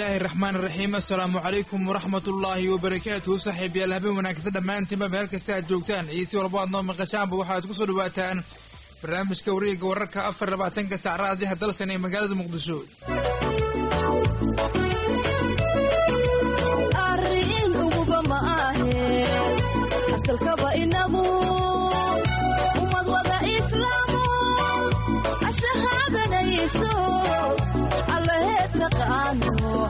الله الرحمن الرحيم السلام عليكم ورحمة الله وبركاته صاحب يا الهبين وناكسد دمان تما بهالك الساعة جوجتان إيسي ورباطنا من قشام بوحات كسر دواتان برنامج كوريق وركا أفر رباطن كسعراء دي هدل سنة مقالة مقدسو أرين أبوبا معاهي حسل كبا إنمو ومض وضع إسلامو الشهادة نيسو الله يتقانو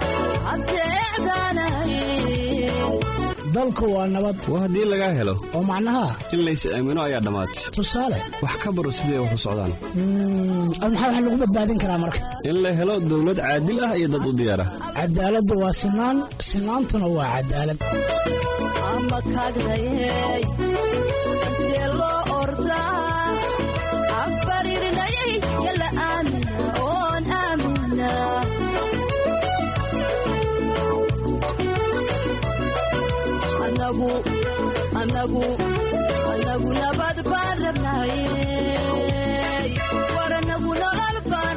dalku waa nabad waa hadii laga helo oo macnaha in la is aamino ayaa dhamaatay tusaale wax ka baro sidee wax u socdaan maxaa wax lagu badbaadin karaa marka in la helo dawlad caadil ah iyo dad u diyaar ah cadaaladdu waa sinaantuna waa cadaalad ama kaagayay yelo orda afarinayay yalla on amina anagu nabad baan rabnay war anagu nolol baan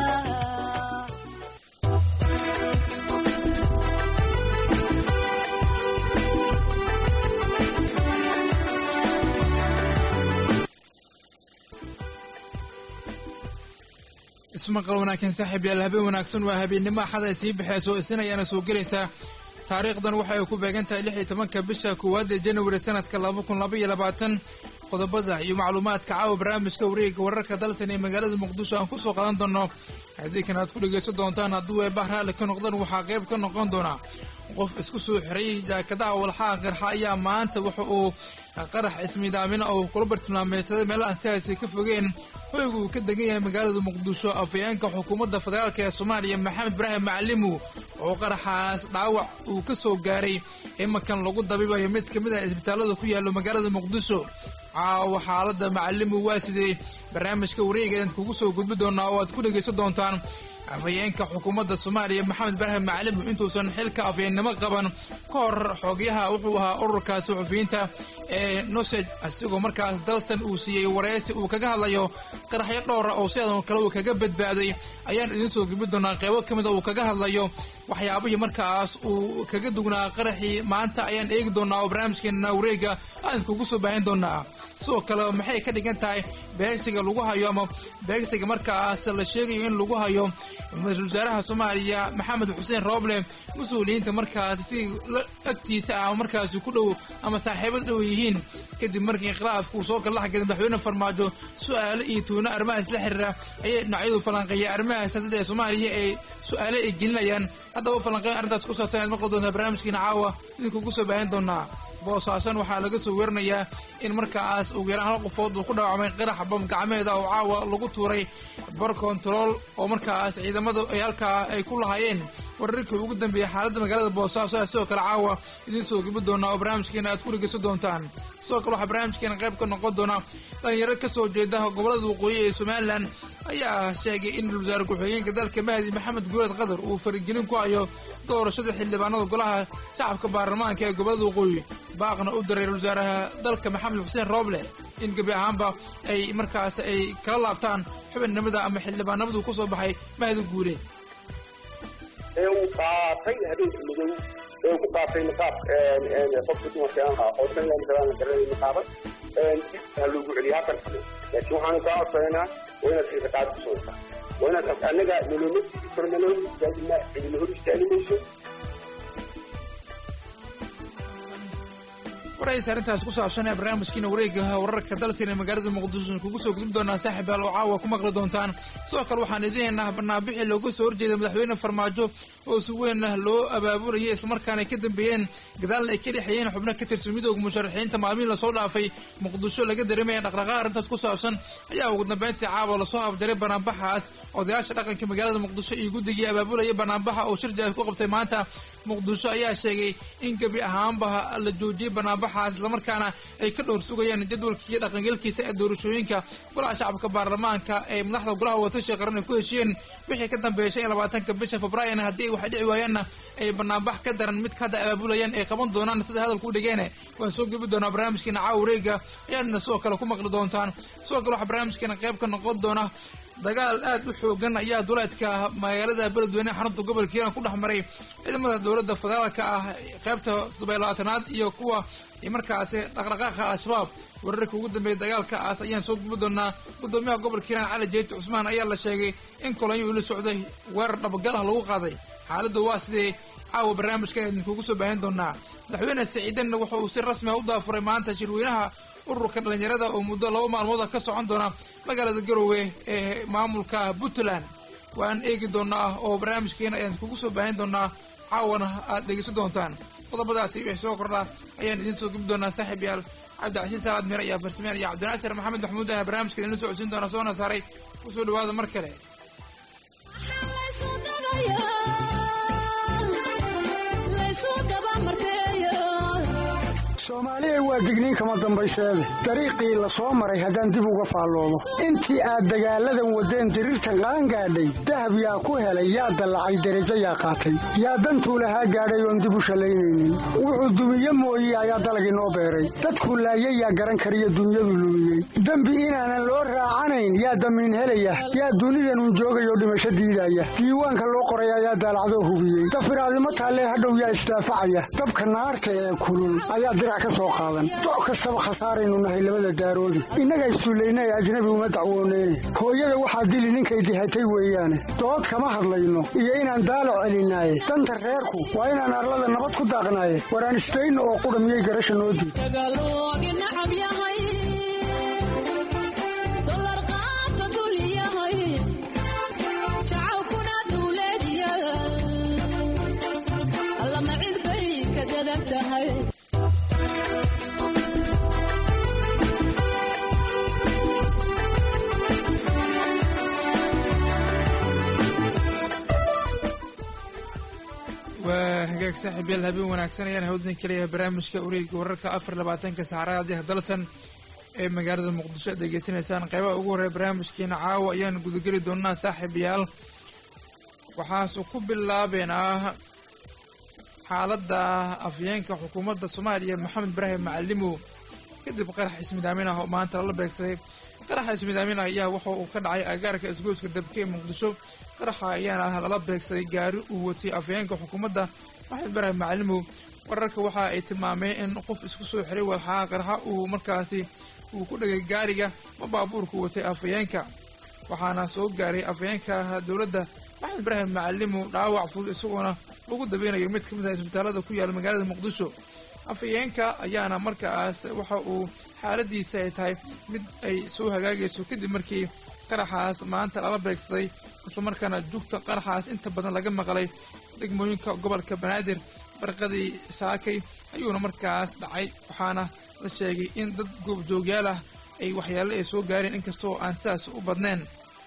ismaqal wanaagsan saaxiib yaal habeen wanaagsan waa habeenimo axad ay sii baxayso isinayaana soo gelaysaa taariikhdan waxay ku beegan tahay 16 bisha koowaad ee January sanadka 2022 qodobada iyo macluumaadka caawa barnaamijka wareegga wararka dalsan ee magaalada Muqdisho aan ku soo qadan doono haddii kanaad ku dhageysan doontaan hadduu ay bahraale ka noqdaan waxaa qayb ka noqon doona qof isku soo xiray jaakadaha walxaha qarxa ayaa maanta waxa uu qarax ismiidaamin oo kula bartilmaameedsaday meel aan siyaasi ka fogeen hoygu uu ka degan yahay magaalada Muqdisho afayeenka xukuumadda federaalka ee Soomaaliya Maxamed Ibrahim Macalimu oo qaraxaas dhaawac uu ka soo gaaray imakan lagu dabiibayo mid ka mid ah isbitaalada ku yaala magaalada Muqdisho xaaladda Macalimu waa sidee barnaamijka wareegga inta kugu soo gudbi doona oo aad ku dhageysan doontaan afayeenka xukuumadda Soomaaliya Maxamed Ibrahim Macalimu intuusan xilka afayeenimo qaban ka hor xogayaha wuxuu ahaa ururkaas suxufiyiinta ee nosej asigoo markaas dalsan uu siiyey wareysi uu kaga hadlayo qaraxyo dhowr oo sidoo kale uu kaga badbaaday ayaan idin soo gudbi doonaa qaybo ka mid ah uu kaga hadlayo waxyaabihii markaas uu kaga dugnaa qaraxii maanta ayaan eegi doonaa oo barnaamijkeena wareegga aan kugu soo baahin doonaa sidoo kale maxay ka dhigan tahay beegsiga lagu hayo ama beegsiga markaas la sheegayo in lagu hayo ra-iisul wasaaraha Soomaaliya Maxamed Xuseen Roble mas'uuliyiinta markaas si agtiisa ah markaas ku dhow ama saaxiibada dhow yihiin kadib markii khilaafku soo kala xagay madaxweyne Farmaajo su'aalo iyo tuuna arrimaha isla xiriira ay dhinacyadu falanqeeyay arrimaha siyaasadda ee Soomaaliya ay su'aalo ay gelinayaan haddaba falanqeyn arrintaas ku saabsan maqal doona barnaamijkeena caawa idinku ku soo baahin doonaa boosaasan waxaa laga soo weerinayaa in markaas ugu yaraan hal qofood uu ku dhaawacmay qarax bam gacmeeda oo caawa lagu tuuray bar control oo markaas ciidamadu ay halkaa ay ku lahaayeen wararkii ugu dambeeyay xaaladda magaalada boosaaso sidoo kale caawa idin soo gudbi doonaa oo barnaamijkeena aad ku dhageysan doontaan sidoo kale waxaa barnaamijkeena qayb ka noqon doona dhalinyaro ka soo jeeda gobolada waqooyi ee Somaliland ayaa sheegay in wasaar ku-xigeenka dalka Mahdi Maxamed Guuleed Qadar uu farigelin ku hayo doorashada xildhibaanada golaha shacabka baarlamaanka ee gobolada waqooyi baaqna u diray wasaaraha dalka Maxamed Xuseen Roble in gabi ahaanba ay markaas ay kala laabtaan xubinimada ama xildhibaanadu ku soo baxay Mahdi Guuleed uu qaatay habeenkii madow ku qaatay niqaab qofka dumarka oo tan la garan niqaabad lagu celiyaa halkan laakiin waxaan ka codsaynaa inaad xiisa qaad ku soo وأنا أنا نلومك فرمانوي لازم نقول استعلميشو ورئيس أرنتاس قصة عشان برنامج كنا وريجها ورك دلسنا مجرد المقدس كوجسو قدمنا ساحب الوعاء وكم قردونتان سوكر وحندينا برنامج اللي قصة ورجة مدحوين فرماجو وسوينا له أبابور هي اسمر كان يقدم بين قدال كده حيين حبنا كتير سميدو مشرحين تمامين لصودا في مقدسو لقد رمي نقرقا أرنتاس قصة عشان يا وقدنا بنت عاب ولا صاحب جرب برنامجها أو دياش لكن كمجرد المقدس يقول دقي أبابور هي برنامجها أو شرجة كوقبت مانتا مقدسو أي شيء إنك بأهم بها الجوجي برنامجها islamarkaana ay ka dhowr sugayaan jadwalkii dhaqangalkiisa ee doorashooyinka golaha shacabka baarlamaanka ee madaxda golaha wadatasha qaran ku heshiiyeen wixii ka dambeeyay 22 bisha Febraayo hadii wax dhici waayana ay barnaamij ka daran mid ka abaabulayaan ay qaban doonaan sida hadalku u dhigeen waan soo gabi doonaa barnaamijkeena caawreega ayaadna soo kale ku maqli doontaan soo kale wax barnaamijkeena qayb ka noqon doona dagaal aad u xoogan ayaa duleedka magaalada beledweyne xarunta gobolka hiiraan ku dhex maray ciidamada dowladda federaalka ah qaybta 27aad iyo kuwa markaasi dhaqdhaqaaqa al-shabaab wararka ugu dambeeyay dagaalkaas ayaan soo gubi doonaa gudoomiyaha gobolka hiiraan cali jeyti cusmaan ayaa la sheegay in kolonyo la socday weerar dhabagal ah lagu qaaday xaaladdu waa sidee caawa barnaamijkan idinkugu soo baahin doonaa madaxweyne siciidanna waxa uu si rasmi ah u daafuray maanta shirweynaha ururka dhalinyarada oo muddo 2 maalmood ka socon doona magaalada Garowe ee maamulka Puntland waan eegi doonaa oo barnaamijkeena ayaan kugu soo baahin doonaa caawana aad dhegeysan doontaan qodobadaasi wixii soo kordha ayaan idin soo gubi doonaa saaxiibayaal cabdicasiis salaad mir ayaa farsameyn iyo cabdinaasir maxamed maxmuud ayaa barnaamijka idin soo codsiin doona soo nasaaray ku soo dhawaada mar kale soomaaliya waa digniin kama dambayseede dariiqii la soo maray haddaan dib uga faalloobo intii aad dagaalladan waddeen diriirtan qaan gaadhay dahab yaa ku helay yaa dallacay derajo yaa qaatay yaa dantuu lahaa gaadhay oon dib u shallaynaynin wuxuu dumiye mooye ayaa dalagii noo beeray dadkuu laayay yaa garan kariyo dunyadu lumiyey dembi inaanan loo raacanayn yaa damiin helaya yaa dunidanun joogayoo dhimasho diidaya diiwaanka loo qoray ayaa daalacdoo hubiyey dafiraadimo taallee hadhow yaa isdaafacaya dabka naarta ee kulul ayaa dirac doc kastaba khasaaraynu nahay labada daaroodi innaga isduulayna ee ajnabi uma dacwooneyne hooyada waxaa dili ninkay dihatay weeyaane dood kama hadlayno iyo inaan daalo celinaaye danta reerku waa inaan arlada nabad ku daaqnaaye waraan isdayno oo qudha miyay garasha noo diid hagaag saaxiibayaal habeen wanaagsan ayaan hawdin kaliya barnaamijka wareegga wararka 24 saacadaha dalsan ee magaalada muqdisho degeysanaysaan qaybaha ugu horeeya barnaamijkeena caawa ayaan gudageli doonaa saaxiibayaal waxaasuu ku bilaabeynaa xaaladda afyeenka xukuumadda soomaaliya maxamed ibraahim macalimow kadib qarax ismidaamin ah oo maanta lala beegsaday qaraxa ismidaamin ah ayaa waxa uu ka dhacay agaarka isgoyska dabka ee muqdisho qaraxa ayaana lala beegsaday gaari uu watay afyeenka xukuumadda maxamed ibraahim macalimow wararka waxa ay tilmaameen in qof isku soo xiray walxaha qaraxa uu markaasi uu ku dhagay gaariga ma baabuurku watay afyeenka waxaana soo gaaray afyeenka dowladda maxamed ibraahim macalimow dhaawac fudud isagoona lagu dabeynayo mid ka mid ah isbitaalada ku yaala magaalada muqdisho afyeenka ayaana markaas waxa uu xaaladiisa ay tahay mid ay soo hagaagayso kadib markii qaraxaas maanta lala beegsaday islamarkaana jugta qaraxaas inta badan laga maqlay degmooyinka gobolka banaadir barqadii saakay ayuuna markaas dhacay waxaana la sheegay in dad goobjoogyaal ah ay waxyaalo ay soo gaareen inkastoo aan sidaas u badnayn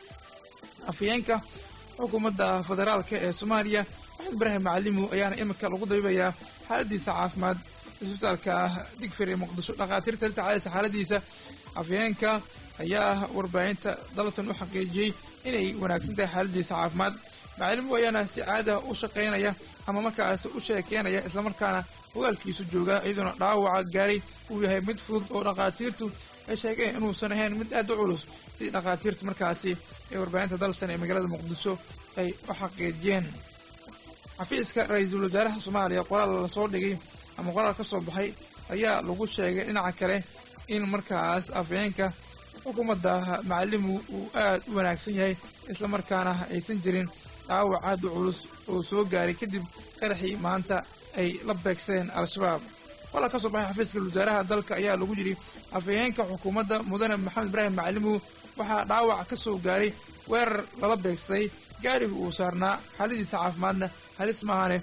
afyeenka xukuumadda federaalka ee soomaaliya maxamed ibraahim macalimow ayaana iminka lagu dabiibayaa xaaladiisa caafimaad isbitaalka digfir ee muqdisho dhakhaatiirta la tacaalaysa xaaladiisa afyeenka ayaa warbaahinta dalsan u xaqiijiyey inay wanaagsan tahay xaaladiisa caafimaad macalimow ayaana si caada u shaqaynaya ama markaas u sheekeynaya islamarkaana hogaalkiisu jooga iyadoona dhaawaca gaaray uu yahay mid fudud oo dhakhaatiirtu ay sheegeen inuusan ahayn mid aad u culus si dhakhaatiirtu markaasi ee warbaahinta dalsan ee magaalada muqdisho ay u xaqiijiyeen xafiiska ra-iisul wasaaraha soomaaliya qoraal la soo dhigay ama qoraal ka soo baxay ayaa lagu sheegay dhinaca kale in markaas afyeenka xukuumadda macalimow uu aad u wanaagsan yahay islamarkaana aysan jirin dhaawac aad u culus oo soo gaaray kadib qaraxii maanta ay la beegsadeen al-shabaab qoraal ka soo baxay xafiiska wasaaraha dalka ayaa lagu yidhi afyeenka xukuumadda mudane maxamed ibraahim macalimow waxaa dhaawac ka soo gaaray weerar lala beegsaday gaariga uu saarnaa xaaladiisa caafimaadna halis maahane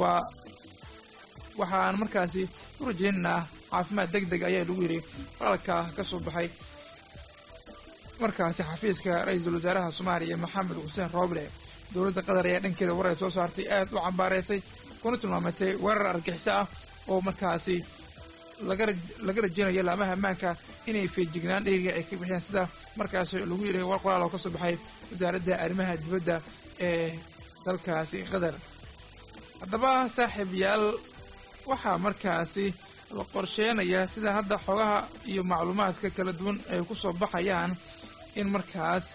waxaan markaasi u rajaynaynaa caafimaad deg deg ayaa lagu yidhi qoraalka ka soo baxay markaasi xafiiska ra-iisul wasaaraha soomaaliya maxamed xuseen rooble dowladda qatar ayaa dhankeeda war ay soo saartay aad u cambaareysay kuna tilmaamatay weerar argixiso ah oo markaasi laga rajaynayo laamaha ammaanka inay feejignaan dheeriga ay ka bixiyaan sida markaasi lagu yidhi war qoraal oo ka soo baxay wasaaradda arrimaha dibadda ee dalkaasi qatar haddaba saaxiibayaal waxaa markaasi la qorsheynayaa sida hadda xogaha iyo macluumaadka kala duwan ay ku soo baxayaan in markaas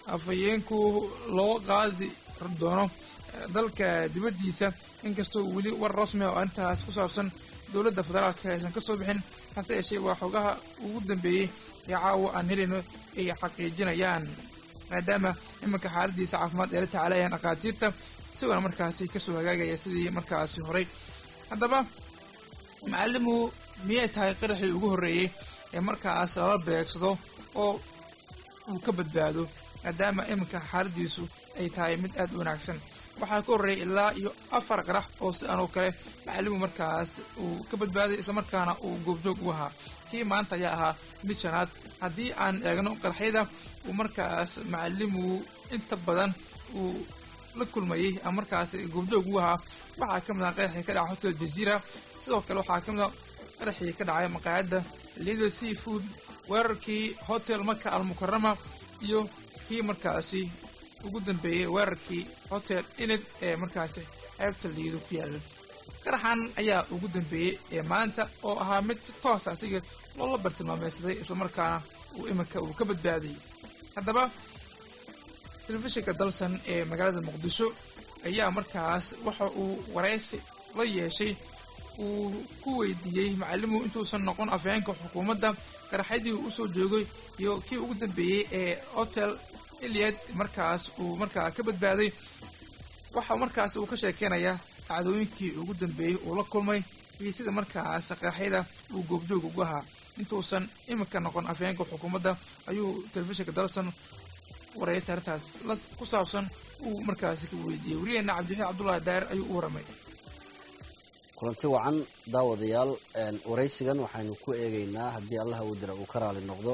afhayeenku loo qaadi doono dalka dibaddiisa inkastoo weli war rasmi oo intaas ku saabsan dowladda federaalka aysan ka soo bixin hase yeeshee waa xogaha ugu dambeeyey ee caawa aan helayno ay xaqiijinayaan maadaama iminka xaaladiisa caafimaad ee la tacaalayaan dhakhaatiirta isagoona markaasi kasoo hagaagaya sidii markaasi horay haddaba macalimu miyay tahay qaraxii ugu horreeyey ee markaas lala beegsado oo uu ka badbaado maadaama iminka xaaladiisu ay tahay mid aad u wanaagsan waxaa ka horreeyay ilaa iyo 4 qarax oo sidan oo kale macalimu markaas uu ka badbaaday islamarkaana uu goobjoog u ahaa kii maanta ayaa ahaa mid shanaad haddii aan eegno qaraxyada uu markaas macalimu inta badan uu la kulmayey ama markaas goobjoog u ahaa waxaa ka mid ah qaraxii ka dhacay hotel jazeera sidoo kale waxaa ka mid ah qaraxii ka dhacay maqaayadda lido seafood weerarkii hotel maka almukarama iyo kii markaasi ugu dambeeyey weerarkii hotel inid ee markaasi ceebta liido ku yaalla qaraxan ayaa ugu dambeeyey ee maanta oo ahaa mid si toos asiga loola bartilmaameysaday islamarkaana uu iminka uu ka badbaadiyey haddaba telefishinka dalsan ee magaalada muqdisho ayaa markaas waxa uu waraysi la yeeshay uu ku weydiiyey macalimu intuusan noqon afhayeenka xukuumadda qaraxyadii uu usoo joogay iyo kii ugu dambeeyey ee hotel iliad markaas uu markaa ka badbaaday waxa markaas uu ka sheekeynayaa dhacdooyinkii ugu dambeeyey uu la kulmay iyo sida markaas qaraxyada uu goobjoog ugu ahaa intuusan iminka noqon afhayeenka xukuumadda ayuu telefishinka dalsan waraysta arrintaas ku saabsan uu markaasi ka weydiiyey wariyaheena cabdixiid cabdullaahi daahir ayuu u waramay kulanti wacan daawadayaal waraysigan waxaynu ku eegaynaa haddii allaha uu dira uu ka raali noqdo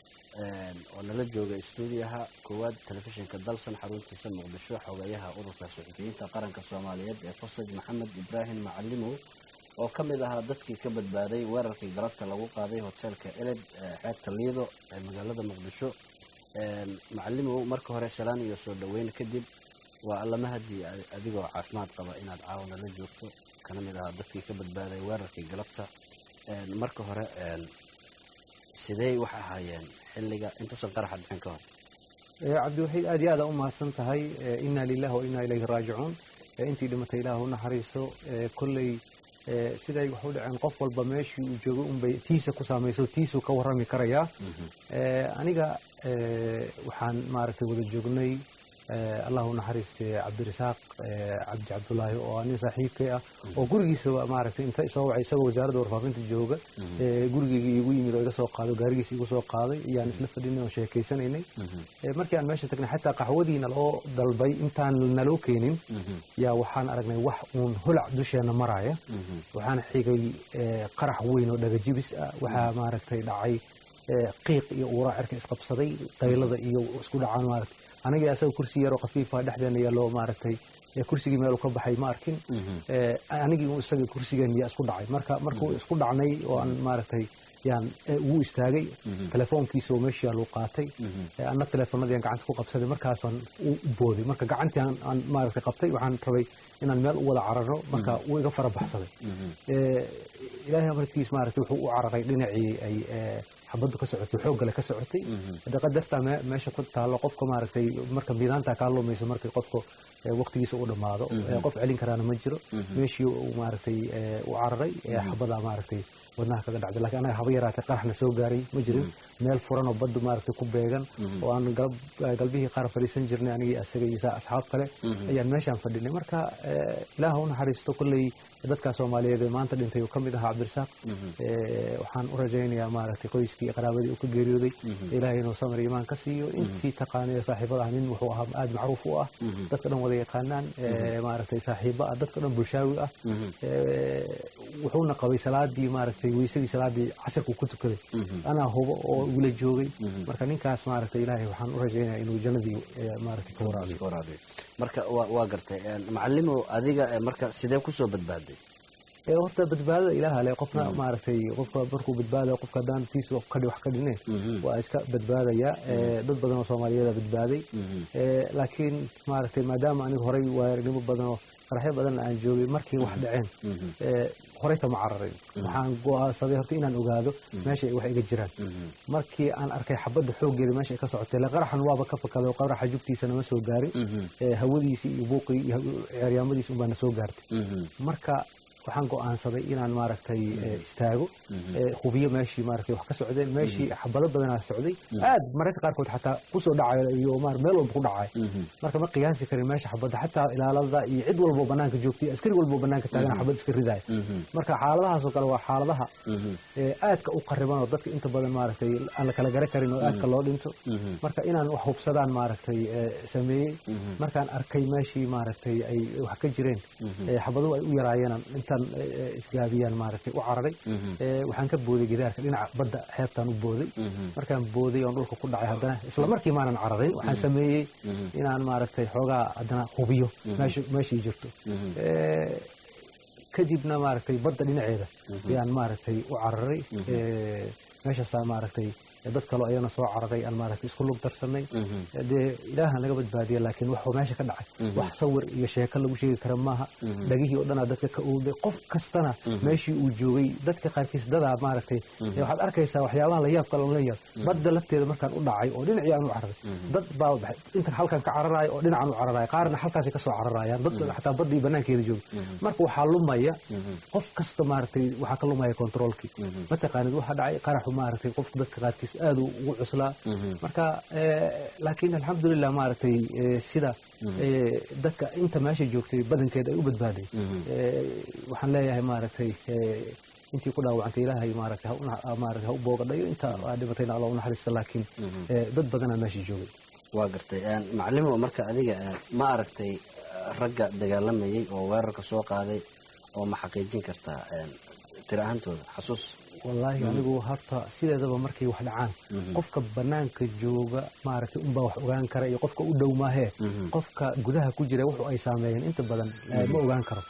oo nala jooga stuudiyaha koowaad telefishinka dalsan xaruntiisa muqdisho xogayaha ururka suxufiyiinta qaranka soomaaliyeed ee fasaj maxamed ibraahim macalimow oo ka mid ahaa dadkii ka badbaaday weerarkii galabta lagu qaaday hoteelka eled xeebta liido ee magaalada muqdisho macalimow marka hore salaan iyo soo dhaweyn kadib waa allama haddii adigoo caafimaad qaba inaad caawa nala joogto kana mid ahaa dadkii ka badbaaday weerarkii galabta marka hore sidee wax ahaayeen xilliga intuusan qaraxa dhicin ka hor cabdiwaxiid aad iyo aada u mahadsan tahay inna lillahi wa inna ilayhi raajicuun intii dhimatay ilaah u naxariiso kolley siday wax u dhaceen qof walba meeshii uu joogo unbay tiisa ku saamayso tiisuu ka warrami karayaa aniga waxaan maaragtay wada joognay allah u naxariistay cabdirasaaq cabdi cabdulaahi oo nin saaxiibkay ah oo gurigiisa maaragtay inta soo wacay isagoo wasaaradda warfaafinta jooga gurigeyga igu yimid oo iga soo qaado gaarigiisa igu soo qaaday iyaan isla fadhinay oo sheekaysanaynay markii aan meesha tagnay xataa qaxwadiina loo dalbay intaan naloo keenin yaa waxaan aragnay wax uun holac dusheena maraya waxaan xigay qarax weyn oo dhagajibis ah waxaa maaragtay dhacay qiiq iyo uuraa cirka isqabsaday qaylada iyo isku dhacaan maaragtay aniga asaga kursi yar oo khafiifa dhexdeena yaaloo maaragtay kursigii meel ka baxay ma arkin anigii isaga kursigan yaa isku dhacay markuu isku dhacnay oo aan maaragtay yaan ugu istaagay telefoonkiisa oo meeshii yaa loo qaatay anna telefoonadii aan gacanta ku qabsaday markaasaan u booday marka gacantii aan maaragtay qabtay waxaan rabay inaan meel u wada cararno marka wuu iga fara baxsaday ilaahay amarkiis maaragtay wuxuu u cararay dhinacii ay xabaddu ka socotay xooggale ka socotay qadartaa meesha ku taalo qofka maaragtay marka miidaantaa kaa lumayso markii qofka waqtigiisa u dhammaado qof celin karaana ma jiro meeshii uu maaragtay u cararay xabadaa maaragtay wadnaha kaga dhacday laakiin anaga haba yaraatay qaraxna soo gaaray ma jirin meel furan oo baddu maaragtay ku beegan oo aan galbihii qaar fadhiisan jirnay anigii asaga iyo asxaab kale ayaan meeshaan fadhinay marka ilaah u naxariisto kolley dadka Soomaaliyeed ee maanta dhintay oo kamid ah Cabdirasaaq waxaan u rajaynayaa maaragtay qoyskii iyo qaraabadii uu ka geeriyooday ilaahay inuu samir iimaan ka siiyo intii taqaanay saaxiibada nin wuxuu ahaa aad macruuf u ah dadka dhan wada yaqaanaan maaragtay saaxiibada dadka dhan bulshaawi ah wuxuuna qabay salaadii maaragtay weysadii salaadii casirku ku tukaday ana hubo oo wila joogay marka ninkaas maaragtay ilaahay waxaan u rajaynayaa inuu jannadii maaragtay ka waraabiyo marka waa gartay macallimo adiga marka sidee ku soo badbaaday horta badbaadada ilaaha leh qofna maaragtay qofka markuu badbaadayo qofka daantiisa wax ka dhinay waa iska badbaadaya dad badan oo Soomaaliyeed badbaaday laakiin maaragtay maadaama aniga horay waarinimo badan oo qaraxyo badan aan joogay markii wax dhaceen horeyta ma cararin waxaan go'aansaday horta inaan ogaado meesha ay wax iga jiraan markii aan arkay xabadda xooggeeda meesha ay ka socotay la qaraxan waaba ka fakaday oo qaraxa jugtiisana ma soo gaarin hawadiisii iyo buuqii iyo ciyaaryaamadiisi unbaana soo gaartay marka waxaan go'aansaday inaan maaragtay istaago hubiyo meeshii maaragtay wax ka socdeen meeshii xabado badanaa socday aad mararka qaarkood xataa kusoo dhacayo iyo meel walba ku dhacay marka ma qiyaasi karin meesha xabada xataa ilaalada iyo cid walbo banaanka joogtay askari walbo banaanka taagan xabad iska ridaya marka xaaladahaas oo kale waa xaaladaha aadka u qariban oo dadka inta badan maaragtay aan la kala garan karin oo aadka loo dhinto marka inaan wax hubsadaan maaragtay sameeyey markaan arkay meeshii maaragtay ay wax ka jireen xabaduhu ay u yaraayeen isgaabiyaan maaragtay u cararay waxaan ka booday gidaarka dhinaca badda xeebtaan u booday markaan booday oon dhulka ku dhacay haddana isla markii maanan cararin waxaan sameeyey inaan maaragtay xoogaa haddana hubiyo meeshii jirto kadibna maaragtay badda dhinaceeda ayaan maaragtay u cararay meeshaasaa maaragtay dad kale ayana soo cararay aan maaragtay isku lug darsanay dee ilaahan laga badbaadiya laakiin waxuu meesha ka dhacay wax sawir iyo sheeko lagu sheegi kara maaha dhagihii oo dhanaa dadka ka oogday qof kastana meeshii uu joogay dadka qaarkiis dadaa maaragtay waxaad arkaysaa waxyaabaha la yaab kale la yaab badda lafteeda markaan u dhacay oo dhinacii aan u cararay dad baa inta halkan ka cararaaya oo dhinacaan u cararaaya qaarna halkaasi ka soo cararayaan dad xataa baddii banaankeeda joogay marka waxaa lumaya qof kasta maaragtay waxaa ka lumaya kontroolkii mataqaanid waxa dhacay qaraxu maaragtay qofka dadka qaarkiis aad ugu cuslaa marka laakiin alxamdulilah maaragtay sida dadka inta meesha joogtay badankeed ay u badbaaday waxaan leeyahay maaragtay intii ku dhaawacantay ilaahay maaragtay ha u boogadhayo inta dhibatayna alla u naxariista laakiin dad badanaa meesha joogay waa gartay macallimo marka adiga ma aragtay ragga dagaalamayay oo weerarka soo qaaday oo ma xaqiijin kartaa tira ahaantooda xasuus wallaahi anigu horta sideedaba markay wax dhacaan qofka banaanka jooga maaragtay unbaa wax ogaan kara iyo qofka u dhow maahee qofka gudaha ku jira wuxuu ay saameeyeen inta badan ma ogaan karo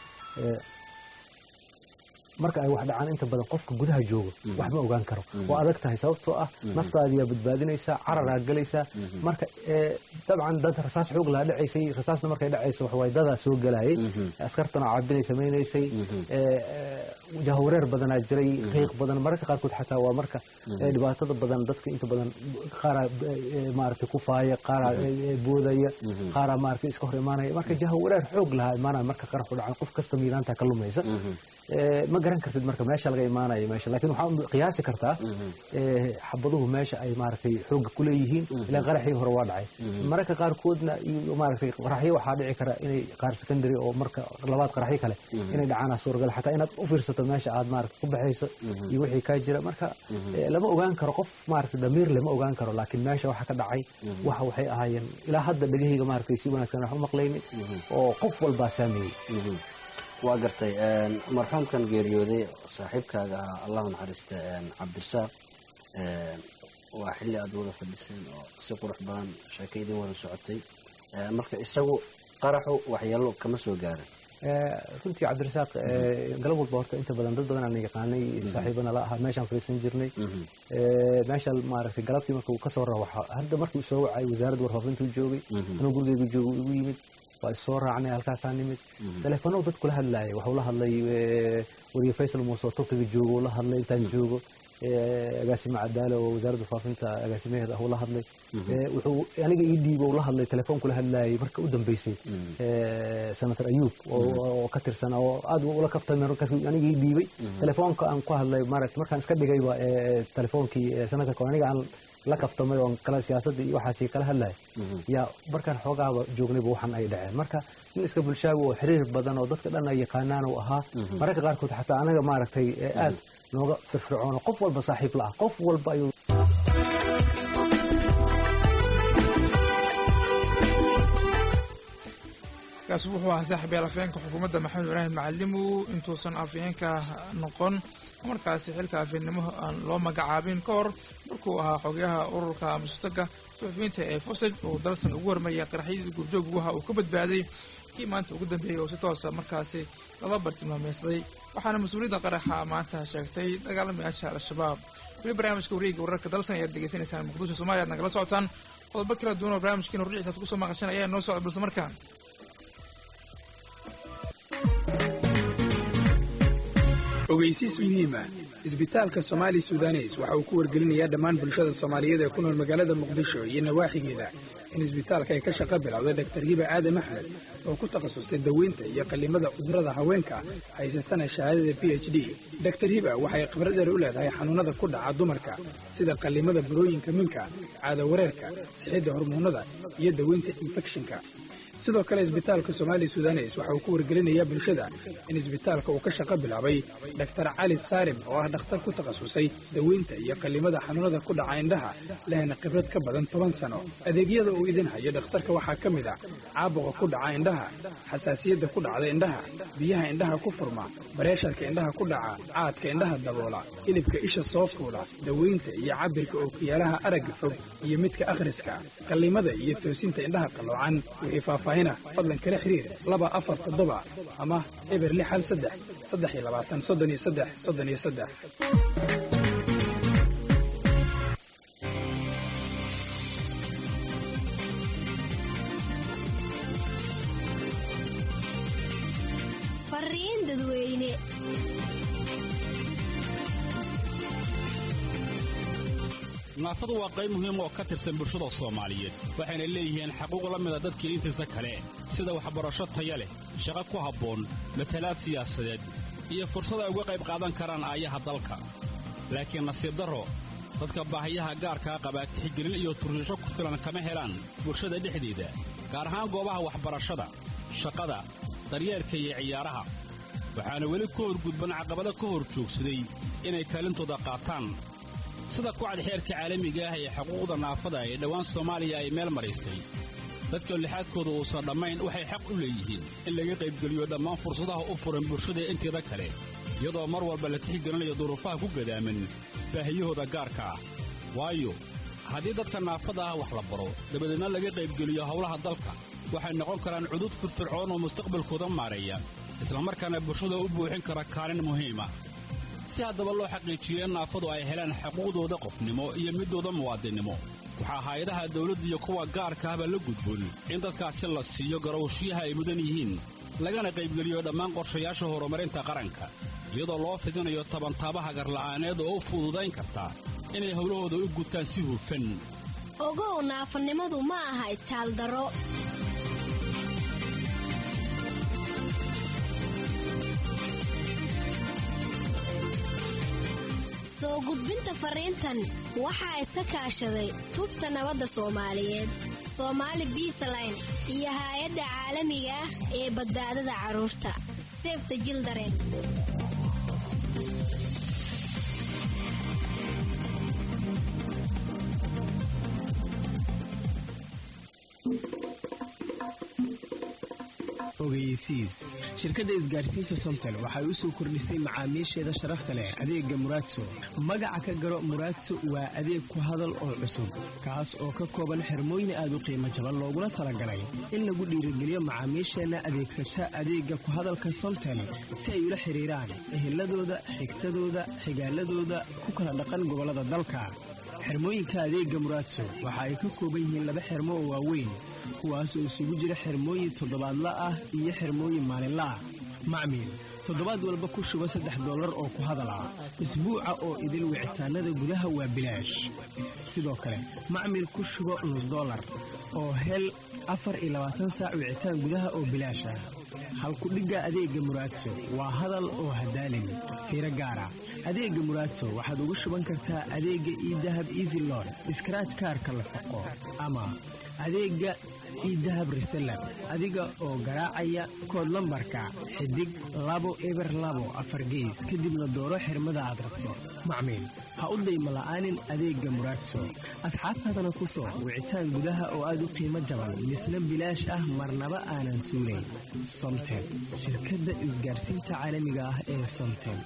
marka ay wax dhacaan inta badan qofka gudaha jooga wax ma ogaan karo waa adag tahay sababtoo ah naftaadiyaa badbaadinaysaa cararaa galaysaa marka dabcan dad rasaas xoog laha dhacaysay rasaasna markay dhacayso waxwaay dadaa soo galayay askartana caabinay samaynaysay jahawareer badanaa jiray qiiq badan mararka qaarkood xataa waa marka dhibaatada badan dadka inta badan qaaraa maaragtay ku faaya qaaraa boodaya qaaraa maaragtay iska hor imaanaya marka jahawareer xoog lahaa imaanaya marka qaraxu dhacan qof kasta miidaanta ka lumaysa ma garan kartid marka meesha laga imaanayo meesha laakiin waxaa qiyaasi kartaa xabaduhu meesha ay maaragtay xoogga ku leeyihiin ilaa qaraxii hore waa dhacay mararka qaarkoodna iyo maaragtay qaraxyo waxaa dhici kara inay qaar secondary oo marka labaad qaraxyo kale inay dhacaana suuragal xataa inaad u fiirsato meesha aad maaragtay ku baxayso iyo wixii kaa jira marka lama ogaan karo qof maaragtay damiir lama ogaan karo laakiin meesha waxa ka dhacay waxa waxay ahaayeen ilaa hadda dhagahayga maaragtay si wanaagsan wax u maqlaynin oo qof walbaa saameeyey waa gartay marxuumkan geeriyooday saaxiibkaaga ah allahu naxariista cabdirasaaq waa xilli aad wada fadhiseen oo si qurux badan sheeko idin wada socotay marka isagu qaraxu waxyeelo kama soo gaarin runtii cabdirasaaq galab walba horta inta badan dad badan aan yaqaanay saaxiibana la ahaa meeshaan fadhiisan jirnay meesha maaragtay galabtii marka uu kasoo rawaxa hadda markii uu soo wacay wasaaradda warfaafinta uu joogay anuu gurigeyga joogo igu yimid waa isoo raacnay halkaasaan nimid teleefannou dadku la hadlaayay waxuu la hadlay wariye faysal muuse oo turkiga joogo uu la hadlay intaan joogo agaasime cadaalo oo wasaaradda faafinta agaasimaheeda ah uu la hadlay wuxuu aniga ii dhiibo uu la hadlay telefoonku la hadlaayay marka u dambeysay senator ayuub oo ka tirsan oo aad ula kaftay markaas aniga ii dhiibay telefoonka aan ku hadlay maaragtay markaan iska dhigayba telefoonkii senatorka aniga aan la kaftamay oo kala siyaasadda iyo waxaasi kala hadlaya yaa markaan xoogaaba joognayba waxan ay dhaceen marka in iska bulshaaga oo xiriir badan oo dadka dhan ay yaqaanaan uu ahaa mararka qaarkood xataa anaga maaragtay aad nooga firfircoona qof walba saaxiib la ah qof walba ayuu kaas wuxuu ahaa saaxiib yaal afhayeenka xukuumadda maxamed ibraahim macalimu intuusan afhayeenka noqon markaasi xilka afhayeennimo aan loo magacaabin ka hor markuu ahaa xogayaha ururka mustaga suxufiyiinta ee fosaj uu dalsan ugu hormariyay qaraxyadii gurjoogu waxa uu ka badbaaday kii maanta ugu dambeeyey oo si toosa markaasi lala bartilmaameysaday waxaana mas-uuliyadda qaraxa maanta sheegtay dagaalamayaasha al-shabaab weli barnaamijka wareega wararka dalsan ayaad degeysanaysaan muqdisho somalia ad nagala socotaan qodobo kala duwan oo barnaamijkiina horriciisa ad kusoo maqashan ayaa noo socda balse markaan ogeysiis muhiima isbitaalka Soomaali Sudanes waxa uu ku wargelinayaa dhammaan bulshada Soomaaliyeed ee ku nool magaalada Muqdisho iyo nawaaxigeeda in isbitaalka ay ka shaqo bilowday Dr. Hiba Aadan Axmed oo ku takhasusay daweynta iyo qalliimada cudurrada haweenka haysatana shahaadada PhD. Dr. Hiba waxay khibrad dheer u leedahay xanuunada ku dhaca dumarka sida qalliimada burooyinka minka, caado wareerka, sixidda hormoonada iyo daweynta infekshinka. sidoo kale isbitaalka Soomaali Sudanes waxa uu ku wargelinayaa bulshada in isbitaalka uu ka shaqo bilaabay Dr. Cali Sarim oo ah dhakhtar ku takhasusay daweynta iyo qalliimada xanuunada ku dhaca indhaha lehna khibrad ka badan 10 sano. adeegyada uu idin hayo dhakhtarka waxaa ka mid ah caabuqa ku dhaca indhaha, xasaasiyadda ku dhacda indhaha, biyaha indhaha ku furma, bareesharka indhaha ku dhaca, caadka indhaha daboola, hilibka isha soo fuula, daweynta iyo cabirka ookiyaalaha aragga fog iyo midka akhriska, qalliimada iyo toosinta indhaha qaloocan. wixii faahfaahina fadlan kala xiriir 247 ama eber 6 3 fariin dadweyne naafadu waa qayb muhiim oo ka tirsan bulshada Soomaaliyeed waxayna leeyihiin xaquuq la mid ah dadka intiisa kale sida waxbarasho tayo leh, shaqo ku habboon, matalaad siyaasadeed iyo fursad ay uga qayb qaadan karaan aayaha dalka. laakiin nasiib darro dadka baahiyaha gaarka ah qaba tixgelin iyo turriisho ku filan kama helaan bulshada dhexdeeda, gaar ahaan goobaha waxbarashada, shaqada, daryeelka iyo ciyaaraha. waxaana weli ku horgudban caqabado ka hor joogsaday inay kaalintooda qaataan sida ku cad xeerka caalamiga ah ee xuquuqda naafada ee dhawaan Soomaaliya ay meel marisay. dadka lixaadkooda uusan dhammayn waxay xaq u leeyihiin in laga qaybgeliyo dhammaan fursadaha u furan bulshada inteeda kale, iyadoo mar walba la tixgelinayo duruufaha ku gadaaman baahiyahooda gaarka ah. waayo haddii dadka naafada ah wax la baro dabadeedna laga qaybgeliyo howlaha dalka, waxay noqon karaan cudud firfircoon oo mustaqbalkooda maareeya, isla markaana bulshada u buuxin kara kaalin muhiim ah. si haddaba loo xaqiijiyo in naafadu ay helaan xuquuqdooda qofnimo iyo midooda muwaadinimo, waxaa hay'adaha dawladda iyo kuwa gaarka ahba la gudboon in dadkaasi la siiyo garowshiyaha ay mudan yihiin, lagana qaybgeliyo dhammaan qorshayaasha horumarinta qaranka, iyadoo loo fidinayo tabantaabaha garla'aaneed oo u fududayn karta inay howlahooda u gutaan si hufan. ogow naafanimadu ma aha itaaldaro. soo gudbinta fariintan waxaa iska kaashaday tubta nabadda Soomaaliyeed, Soomaali Peaceline iyo hay'adda caalamiga ah ee badbaadada carruurta Save the Children. ogeysiis shirkadda isgaarsiinta Somtel waxay u soo kordhisay macaamiisheeda sharafta leh adeega Muraadso. magaca ka garo Muraadso waa adeeg ku hadal oo cusub kaas oo ka kooban xirmooyin aad u qiimo jaban looguna talagalay in lagu dhiirigeliyo macaamiisheena adeegsata adeega ku hadalka Somtel si ay ula xiriiraan eheladooda, xigtadooda, xigaaladooda ku kala dhaqan gobolada dalka. xirmooyinka adeega Muraadso waxa ay ka kooban yihiin 2 xirmo oo waaweyn kuwaas oo isugu jira xirmooyin toddobaadla ah iyo xirmooyin maalinle ah. macmiil toddobaad walba ku shuba $3 oo ku hadala isbuuca oo idil wicitaanada gudaha waa bilaash. sidoo kale macmiil ku shuba $0 oo hel 24 saac wicitaan gudaha oo bilaash ah. halku dhiga adeega Muraadso waa hadal oo hadaalin fiiro gaara. adeega Muraadso waxaad ugu shuban kartaa adeega iDahab Easy Loan, scratch card-ka la faqo ama adeega iDahab Reseller adiga oo garaacaya kood lambarka xidig 222 gees kadibna dooro xirmada aad rabto. macmiil ha u daymo la'aanin adeega Muraadso. asxaabtaadana ku soo wicitaan gudaha oo aad u qiimo jaban misna bilaash ah marnaba aanan suulayn. Somtel, shirkadda isgaarsiinta caalamiga ah ee Somtel.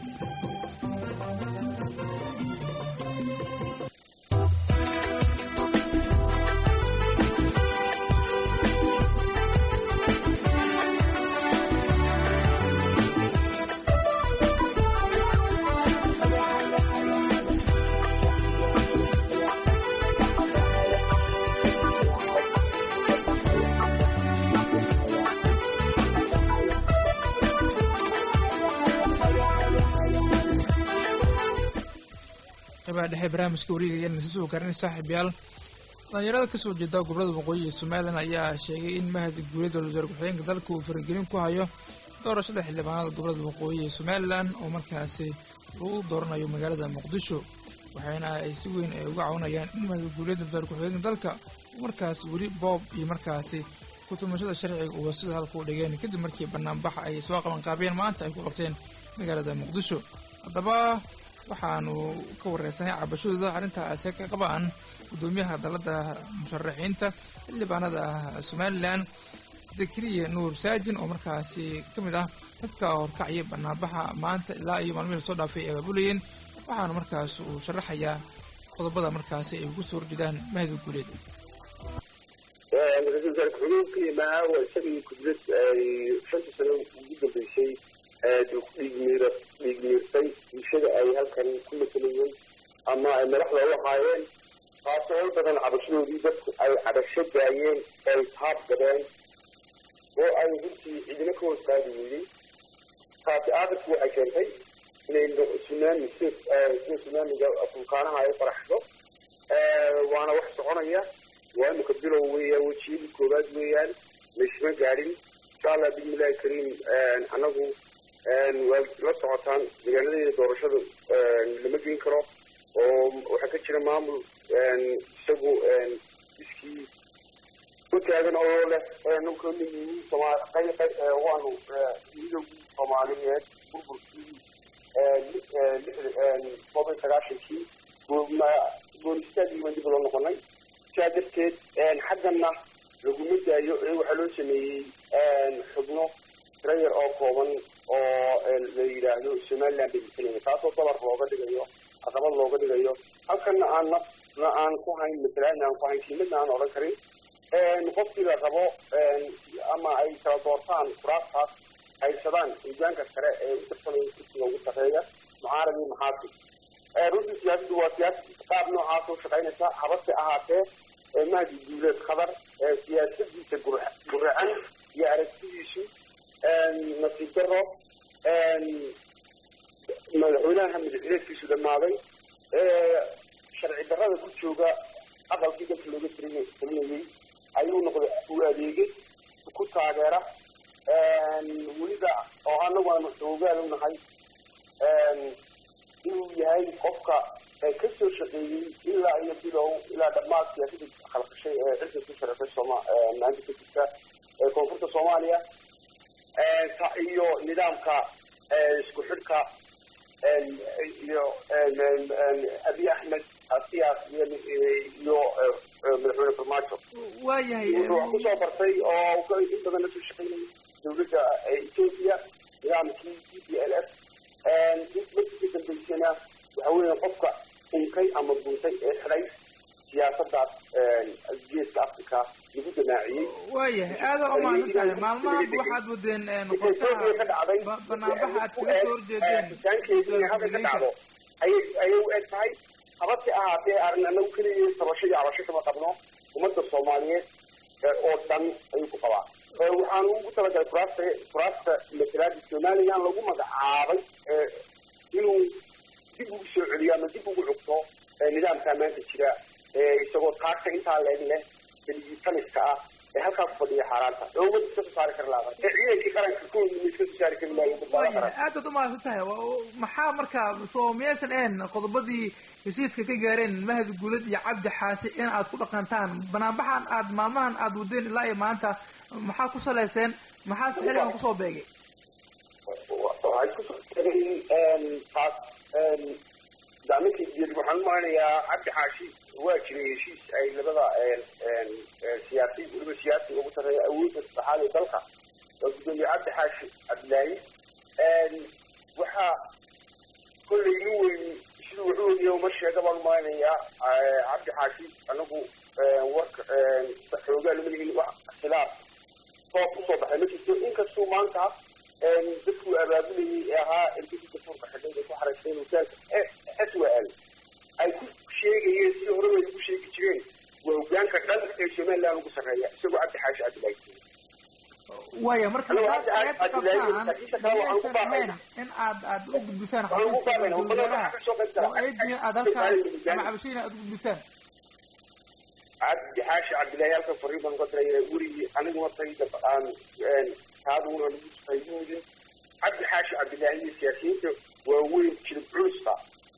qaybaha dhexe barnaamijka wareegaya nasasoo garan saaxiibyaal dhalinyarada kasoo jeeda gobolada waqooyi ee somalilan ayaa sheegay in mahad guuleed wasaare ku-xigeenka dalka uu faragelin ku hayo doorashada xildhibaanada gobolada waqooyi ee somalilan oo markaasi lagu dooranayo magaalada muqdisho waxayna ay si weyn ay uga caawinayaan in mahad guuleed wasaare ku-xigeenka dalka uu markaas weli boob iyo markaasi kutumashada sharciga uu sida halka u dhigeen kadib markii banaanbaxa ay soo qabanqaabeen maanta ay ku qabteen magaalada muqdisho haddaba waxaanu ka wareysanay cabashadooda arrintaasi ka qabaan gudoomiyaha dalada musharaxiinta xildhibaanada somalilan zakariya nuur saajin oo markaasi ka mid ah dadka horkacaya banaanbaxa maanta ilaa iyo maalmihii lasoo dhaafay ay abaabulayeen waxaana markaas uu sharaxayaa qodobada markaasi ay ugu soo horjeedaan mahad guuleed ra-iisul wasaare ku-xigeenkii maawa isagii kudlad ay 5 sano ugu dambeysay dhiigmiirtay bulshada ay halkan ku matalayeen ama ay madaxda u ahaayeen taasoo badan cabashadoodii dadku ay cabasho daayeen ay taab gadeen oo ay runtii cidina ka hortaagi weydey taasi aadadku waxay keentay inay sunaami sida sunaamiga fulkaanaha ay faraxdo waana wax soconaya waa imika bilow weeyaan wejiyadii koowaad weeyaan laysma gaadhin insha allah bismillahi kariim annagu waad la socotaan deegaanadeeda doorashada lama geyn karo oo waxaa ka jira maamul isagu iskii u taagan oo leh waanu midowgii soomaaliyeed burburkii 1990 goonistaagii waan dib loo noqonay saa darteed xaggana laguma daayo waxaa loo sameeyey xubno rayar oo kooban oo la yidhaahdo somaliland bay bisanaya taasoo dabar looga dhigayo caqabad looga dhigayo halkana aan nafna aan ku hayn matalaadna aan ku hayn kiimadna aan odhan karin qofkii la rabo ama ay kala doortaan kuraastaas haysadaan hogaanka sare ee u tirsanaya kursiga ugu sarreeya mucaaradii maxaasi runtii siyaasaddu waa siyaasad qaab noocaas oo shaqaynaysa habase ahaatee mahdi guuleed khadar siyaasadiisa guracan iyo aragtidiisu nasiib daro madaxweynaha madaxweynkiisu dhammaaday sharci darrada ku jooga aqalkii dalka looga talinayay ayuu noqday u adeegay ku taageera weliba oo anagu aanu xoogaal u nahay inuu yahay qofka ka soo shaqeeyey ilaa iyo bilow ilaa dhammaad siyaasadda khalqashay ee xilka ku sharafay maanta ka jirta koonfurta soomaaliya iyo nidaamka isku xidhka iyo abiy axmed asiyaas iyo madaxweyne farmaajo waayahay wuxuu kusoo bartay oo in badan la soo shaqeynayay dowladda ethiopia nidaamkii DPLF markii ka dambeysana waxa weeye qofka unkay ama buntay ee xidhay siyaasaddaas geeska africa lagu damaaciyey waayahay aada u mahadsantahay maalmahan waxaad wadeen banaanbaxa aad kaga soo horjeedeen hadda ka dhacdo ayay u eg tahay habadka ahaatee arrin anagu keliya tabashadii cabasho kama qabno ummadda soomaaliyeed oo dhan ayuu ku qabaa waxaan ugu talagalay kuraasta matalaada somaliland lagu magacaabay inuu dib ugu soo celiyo ama dib ugu cugto nidaamkaa maanta jira isagoo taagta intaa leeg leh keligii taliska ah ee halkaa ku fadhiya xaaraanta oo ummadda iska soo saari kar laabay ciidankii qaranka kuwii iska soo saari kari laayay aadaad u mahadsan tahay maxaa markaa soo miyaysan ahayn qodobadii heshiiska ka gaareen mahad guuled iyo cabdi xaashi in aad ku dhaqantaan banaanbaxan aad maalmahan aad wadeen ilaa iyo maanta maxaa ku salayseen maxaase xilligan kusoo beegay waxay kusoo beegay taas dacminkii jiri waxaan u maleynayaa cabdi xaashi waa jiray heshiis ay labada siyaasi weliba siyaasi ugu sarreeya awoodda saddexaad ee dalka oo gudoomiye cabdi xaashi cabdilaahi waxaa kollay nin weyn siduu wuxuu ogyahay uma sheega baan u maleynayaa cabdi xaashi anagu warka xoogaa lama lihin wax khilaaf soo kusoo baxay ma jirto inkastuu maanta dadkuu abaabulayay ee ahaa ergidii dastuurka xidhay ay ku xaraysteen hogaanka SWL ay ku sheegayeen si horeba ay ugu sheegi jireen waa hogaanka dhan ee somaliland ugu sarreeya isagoo cabdi xaashi cabdilaahi waaya marka in aad u gudbisaan oo aydiin aad halkaas ama cabashooyin aad u gudbisaan cabdi xaashi cabdilaahi halka fariin baan ka diray werigii anigu hortayda aan taaduna lagu fayduudin cabdi xaashi cabdilaahi iyo siyaasiyiinta waaweyn jilib culusta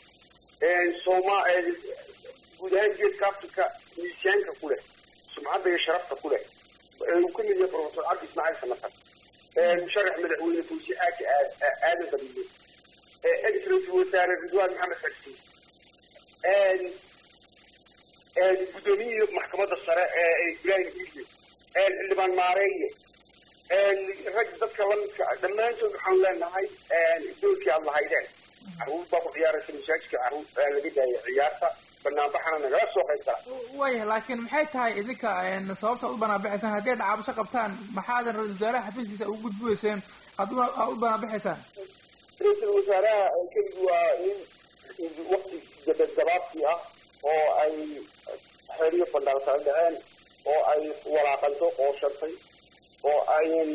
guud ahaan geedka afrika miisaanka ku leh sumcadda iyo sharafta ku leh uu ka mid yahay professor cabdi ismaaciil samatar musharax madaxweyne fawzi aaji aadan qabiile ex-ra'iisul wasaare ridwaan maxamed xirsi gudoomiyihii maxkamadda sare ibraahim iise xildhibaan maareeye rag dadka lamidka dhammaantood waxaan leenahay doorkii aad lahaydeen carruur baa ku ciyaaraysa masaajidka carruur laga daaya ciyaarta banaanbaxana nagala soo qayb gala waya laakiin maxay tahay idinka sababta u banaanbaxaysaan haddii ad cabasho qabtaan maxaadan ra-isul wasaaraha xafiiskiisa ugu gudbuweyseen aad u banaanbaxaysaan ra-iisul wasaaraha keligi waa in wakti dabaabkii ah oo ay xeriyo bandhaalkala dhaceen oo ay walaaqanto oo shartay oo ayn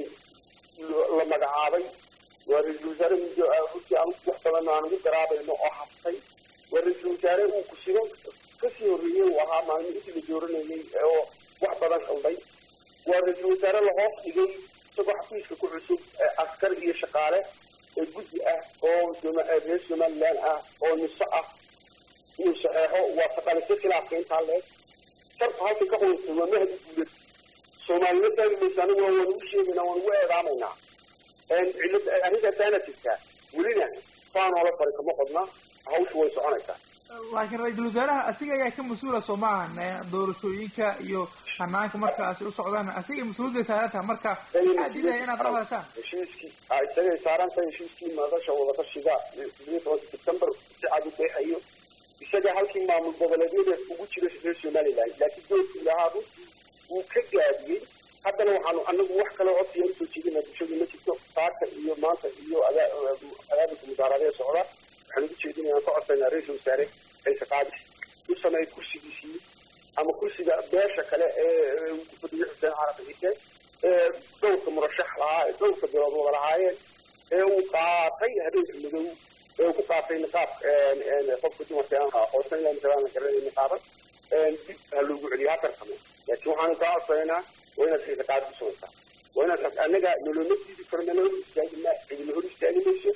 la magacaabay waa ra-iisul wasaare runtii aan wax badan aan ugu garaabayno oo haftay waa ra-iisul wasaare uu kusiro kasii horreeyey uu ahaa maalmo intii la dooranayay oo wax badan qalday waa ra-iisul wasaare la hoos dhigay isagoo xafiiska ku cusub askar iyo shaqaale guddi ah oo reer somaliland ah oo niso ah inuu saxeexo waa faqalisyo khilaafka intaa leeg sharta halka ka qoysa waa mahdi guulad soomaaliyad taagmaysa anigu waan ugu sheegaynaa waan ugu eedaamaynaa cilada arrintaataana jirtaa welina faanoola fari kama qodna hawsha way soconaysaa laakiin ra-iisul wasaaraha asiga ayaa ka mas-uula soo maahan doorashooyinka iyo hanaanka markaasi u socdaan asiga mas-uuliyadday saaran tahay marka maxaa diidaya inaad la hadashaan heshiiskii isagay saaran tahay heshiiskii madasha wadaqashiga 17 September si cad u qeexayo isaga halkii maamul goboleedyada ugu jira reer somaliland laakiin doorkii lahaa runtii wuu ka gaadiyey haddana waxaanu anagu wax kale codsiya usoo jeedina bulshadu ma jirto saaka iyo maanta iyo adaabinka mudaaraadee socda waxaan ugu jeedinayaan ka codsaynaa ra-iisul wasaare aysa qaadis u sameey kursigiisii ama kursiga beesha kale ee ku fadhiyo xuseen carab ciise dhowrka murashax lahaa ee dhowrka bilood wada lahaayeen ee uu qaatay habeenka madow ee uu ku qaatay niqaab qofka dumarka aan aqoonsan ilaa misalaan la garanay niqaaban dib ha loogu celiyo ha tartamo laakiin waxaanu kaa codsaynaa waa inaad saysa qaadi ku samaysaa waa inaad annaga noloma diidi karo naloo istaagina cidina hor istaagi mayso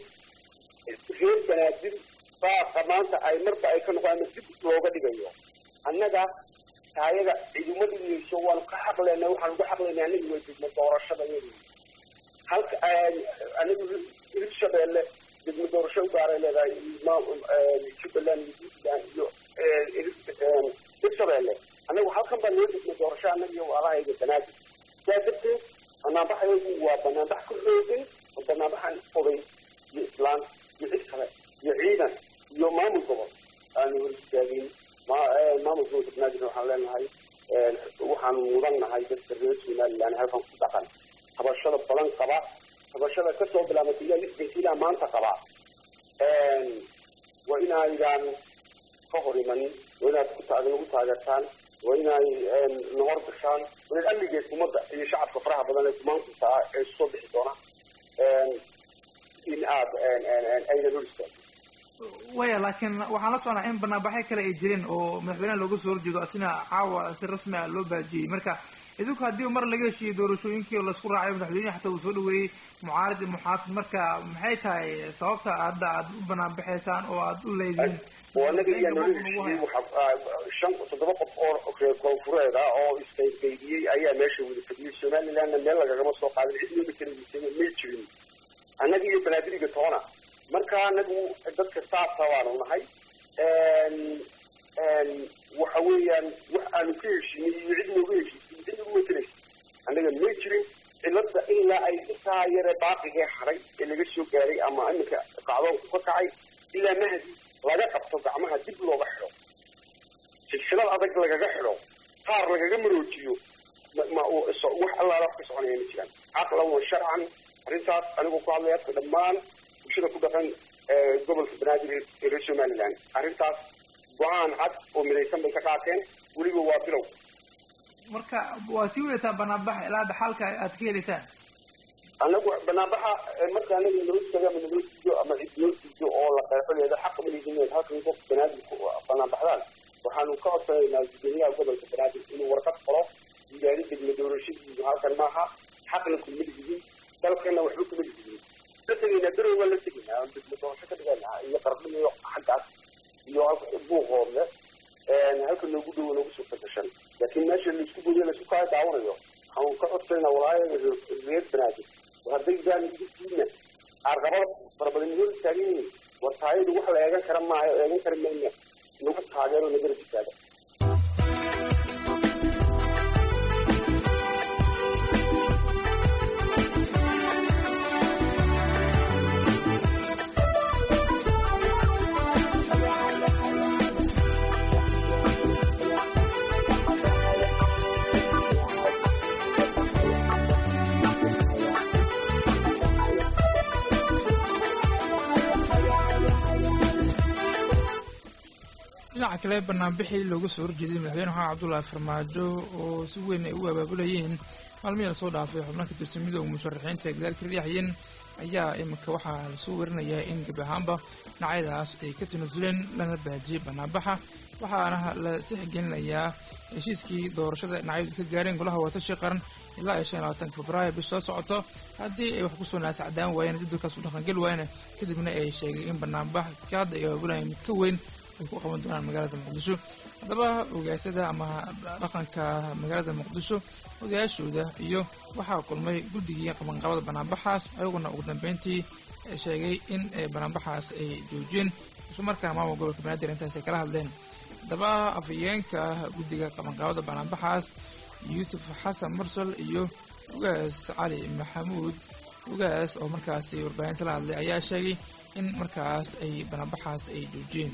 reer banaadir baaqa maanta ay marba ay ka noqdaan dib looga dhigayo annaga taayaga ciduma dhigayso waanu ka xaqleynaa waxaan uga xaqleynaa annaga way degmo doorashada iyadu halka anagu hirshabeelle degmo doorasho u gaaray leedahay jubbaland iyo puntland iyo hirshabeelle annagu halkan baa loo degmo doorasho annaga iyo waalahayga banaadir saa darteed banaanbaxaygu waa banaanbax ku xoogan oo banaanbaxan oday iyo islaan iyo cid kale iyo ciidan iyo maamul gobol aanu hor istaagin maamulka gobolka banaadir waxaan leenahay waxaanu mudannahay dadka reer somaliland halkan ku dhaqan tabashada badan qaba tabashada kasoo bilaabatay ilaa 60 ilaa maanta qaba waa inaydaan ka hor imanin waa inaad ugu taageertaan waa inay nahor gashaan waa inaad amnigeed ummadda iyo shacabka faraha badan ee kumaankiisa ah ee soo bixi doona in aad aydan hor istaagin waya laakiin waxaan la soconaa in banaanbaxyo kale ay jireen oo madaxweynaha looga soo horjeedo asina caawa si rasmi ah loo baajiyey marka idinku haddii mar laga heshiiyey doorashooyinkii oo laisku raacay madaxweynaha xataa uu soo dhaweeyey mucaarad iyo muxaafid marka maxay tahay sababta hadda aad u banaanbaxaysaan oo aad u leediin anaga iyaa noola heshiiyey toddoba qof oo reer koonfureed ah oo isqaybqaybiyey ayaa meesha wada fadhiyey somalilandna meel lagagama soo qaadin cid looga kalagiisana may jirin annaga iyo banaadiriga toona marka anagu dadka saasa waanu nahay waxa weeyaan wax aanu ka heshiinay iyo cid nooga heshiisay cid ugu watalaysa annaga may jirin cilada ilaa ay intaa yare baaqigee haray ee laga soo gaaray ama iminka qacdoonku ka kacay ilaa mahdi laga qabto gacmaha dib looga xidho silsilad adag lagaga xidho qaar lagaga maroojiyo wax allaala wax ka soconaya ma jiraan caqlan wa sharcan arrintaas anigoo ku hadlaya dadka dhammaan bulshada ku dhaqan gobolka banaadir ee reer somaliland arrintaas go-aan cad oo midaysan bay ka qaateen weliba waa bilow marka waa sii wadaysaan banaanbax ilaa dhaxalka aad ka helaysaan annagu banaanbaxa marka anaga noo istaaga ama noo jiyo ama cid noo jiyo oo la qeexoleeda xaq uma leeyihiin halkan qof banaadir banaanbaxdaan waxaanu ka codsanaynaa gudoomiyaha gobolka banaadir inuu warqad qoro diiwaani degmo doorashadiisu halkan maaha xaqna kuma leeyihiin dalkana waxba kuma leeyihiin la tegaynaa darow waa la tegaynaa degmo doorasho ka dhiganaa iyo qarnimo iyo xaggaas iyo buuqoodle halka noogu dhowo noogu suurta gashan laakiin meesha laisku godiyo laisku kaa daawanayo waxaan ka codsanaynaa walaayaga reer banaadir hadday daan idinkiina arqabada farabadan hor taagan yihiin wartaayadu wax la eegan kara maayo eegan kara mayna nagu taageero nagala jitaaga dhinaca kale banaanbixii looga soo horjeeday madaxweyne maxamed cabdullaahi farmaajo oo si weyn ay u abaabulayeen maalmihii lasoo dhaafay xubno ka tirsan midooda musharaxiinta ee gadaal ka riixayeen ayaa iminka waxaa lasoo warinayaa in gebi ahaanba dhinacyadaas ay ka tanasuleen lana baajiyey banaanbaxa waxaana la tixgelinayaa heshiiskii doorashada dhinacyadu ka gaareen golaha watashi qaran ilaa iyo 25 febraayo bish soo socoto haddii ay wax kusoo naasacdaan waayeen jadwalkaas u dhaqangeli waayeen kadibna ay sheegay in banaanbax ka hadda ay abaabulayeen mid ka weyn ay ku qaban doonaan magaalada muqdisho haddaba ogaasada ama dhaqanka magaalada muqdisho odayaashooda iyo waxaa kulmay guddigii qabanqabada banaanbaxaas ayaguna ugu dambeyntii sheegay in banaanbaxaas ay joojiyeen islamarkaana maamul gobolka banaadir intaas ay kala hadleen haddaba afhayeenka guddiga qabanqabada banaanbaxaas yuusuf xasan mursal iyo ugaas cali maxamuud ugaas oo markaasi warbaahinta la hadlay ayaa sheegay in markaas ay banaanbaxaas ay joojiyeen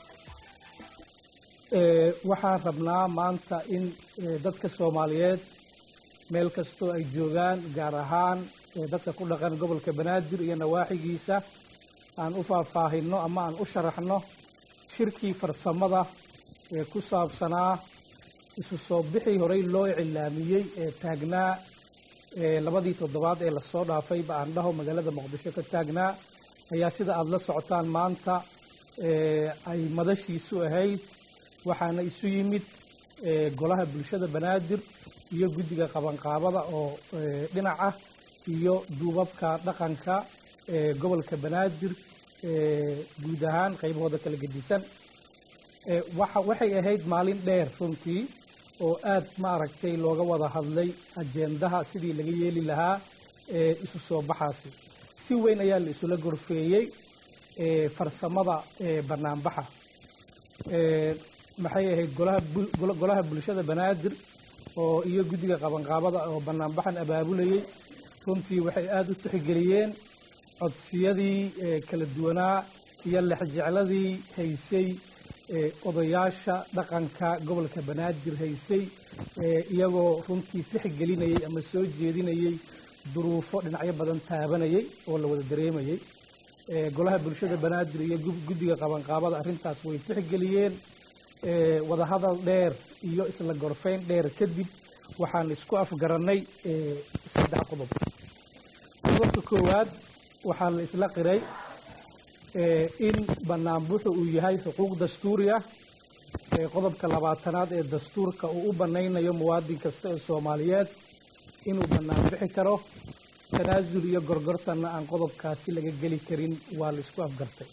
waxaan rabnaa maanta in dadka soomaaliyeed meel kastoo ay joogaan gaar ahaan dadka ku dhaqan gobolka banaadir iyo nawaaxigiisa aan u faahfaahino ama aan u sharaxno shirkii farsamada ee ku saabsanaa isu soo bixii horey loo iclaamiyey ee taagnaa labadii toddobaad ee lasoo dhaafayba aan dhaho magaalada muqdisho ka taagnaa ayaa sida aada la socotaan maanta ay madashiisu ahayd waxaana isu yimid golaha bulshada banaadir iyo guddiga qabanqaabada oo dhinac ah iyo duubabka dhaqanka gobolka banaadir guud ahaan qaybahooda kala gedisan waxay ahayd maalin dheer runtii oo aad ma aragtay looga wada hadlay ajendaha sidii laga yeeli lahaa isu soo baxaasi si weyn ayaa la isula gorfeeyey farsamada banaanbaxa maxay ahayd golaha bulshada banaadir oo iyo guddiga qabanqaabada oo banaanbaxan abaabulayay runtii waxay aada u tixgeliyeen codsiyadii kala duwanaa iyo lexjecladii haysay odayaasha dhaqanka gobolka banaadir haysay iyagoo runtii tixgelinayay ama soo jeedinayay duruufo dhinacyo badan taabanayay oo la wada dareemayay golaha bulshada banaadir iyo guddiga qabanqaabada arrintaas way tixgeliyeen wadahadal dheer iyo isla gorfayn dheer kadib waxaan isku afgarannay 3 qodob qodobka koowaad waxaa la isla qiray in banaanbuxu uu yahay xuquuq dastuuri ah qodobka 20aad ee dastuurka uu u banaynayo muwaadin kasta oo Soomaaliyeed inuu banaanbixi karo tanaasul iyo gorgortanna aan qodobkaasi laga geli karin waa la isku afgartay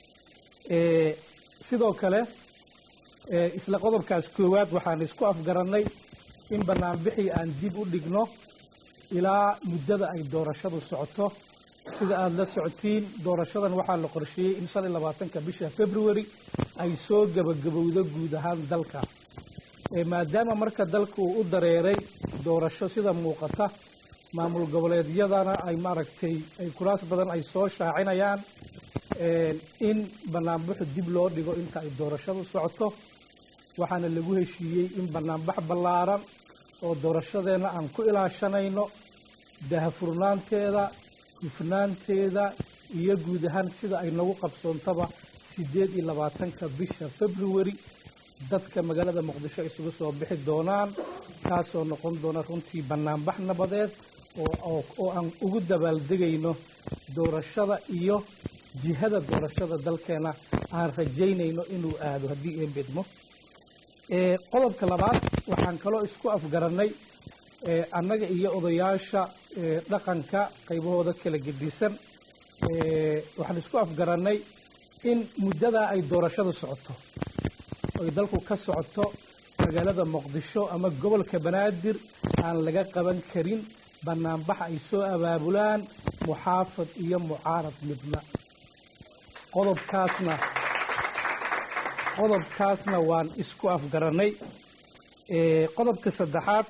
sidoo kale isla qodobkaas koowaad waxaan isku afgarannay in banaanbixii aan dib u dhigno ilaa muddada ay doorashadu socoto sida aada la socotiin doorashadan waxaa la qorsheeyey in 25 bisha February ay soo gabagabowdo guud ahaan dalka maadaama marka dalku uu u dareeray doorasho sida muuqata maamul goboleedyadana ay maaragtay ay kuraas badan ay soo shaacinayaan in banaanbaxu dib loo dhigo inta ay doorashadu socoto waxaana lagu heshiiyey in banaanbax ballaaran oo doorashadeena aan ku ilaashanayno dahafurnaanteeda hufnaanteeda iyo guud ahaan sida ay nagu qabsoontaba 28 bisha February dadka magaalada muqdisho isugu soo bixi doonaan kaasoo noqon doona runtii banaanbax nabadeed oo aan ugu dabaaldegayno doorashada iyo jihada doorashada dalkeena aan rajaynayno inuu aado haddii een bedmo qodobka labaad waxaan kaloo isku afgarannay annaga iyo odayaasha dhaqanka qaybahooda kala gedisan waxaan isku afgarannay in muddadaa ay doorashadu socoto oy dalku ka socoto magaalada muqdisho ama gobolka banaadir aan laga qaban karin banaanbax ay soo abaabulaan muxaafad iyo mucaarad midna qodobkaasna waan isku afgarannay qodobka saddexaad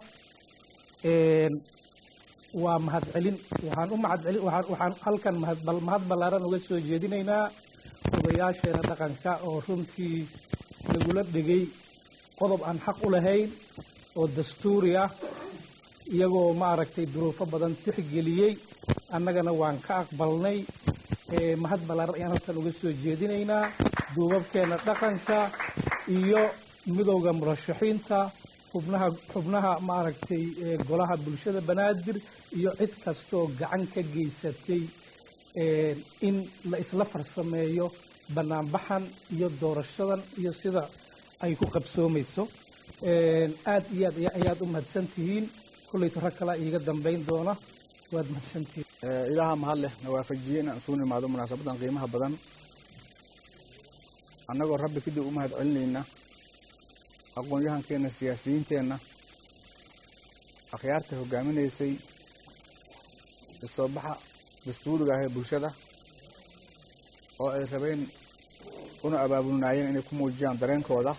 waa mahadcelin waxaan halkan mahad ballaaran uga soo jeedinaynaa odayaasheena dhaqanka oo runtii lagula dhigay qodob aan xaq u lahayn oo dastuuri ah iyagoo maaragtay duruufo badan tixgeliyey annagana waan ka aqbalnay mahad ballaaran ayaan halkan uga soo jeedinaynaa duubabkeena dhaqanka iyo midowda murashaxiinta xubnaha maaragtay golaha bulshada banaadir iyo cid kastooo gacan ka geysatay in la isla farsameeyo banaanbaxan iyo doorashadan iyo sida ay ku qabsoomayso aad iyo aad ayaad u mahadsan tihiin kollayto rag kala iiga dambayn doona waad mahadsantihiin ilaaha mahad leh na waafajiyey inaan isugu nimaado munaasabadan qiimaha badan annagoo rabbi kadib u mahad celinayna aqoon-yahankeenna siyaasiyiinteenna akhyaarta hogaaminaysay isoo baxa dastuuriga ah ee bulshada oo ay rabeen una abaabulnaayeen inay ku muujiyaan dareenkooda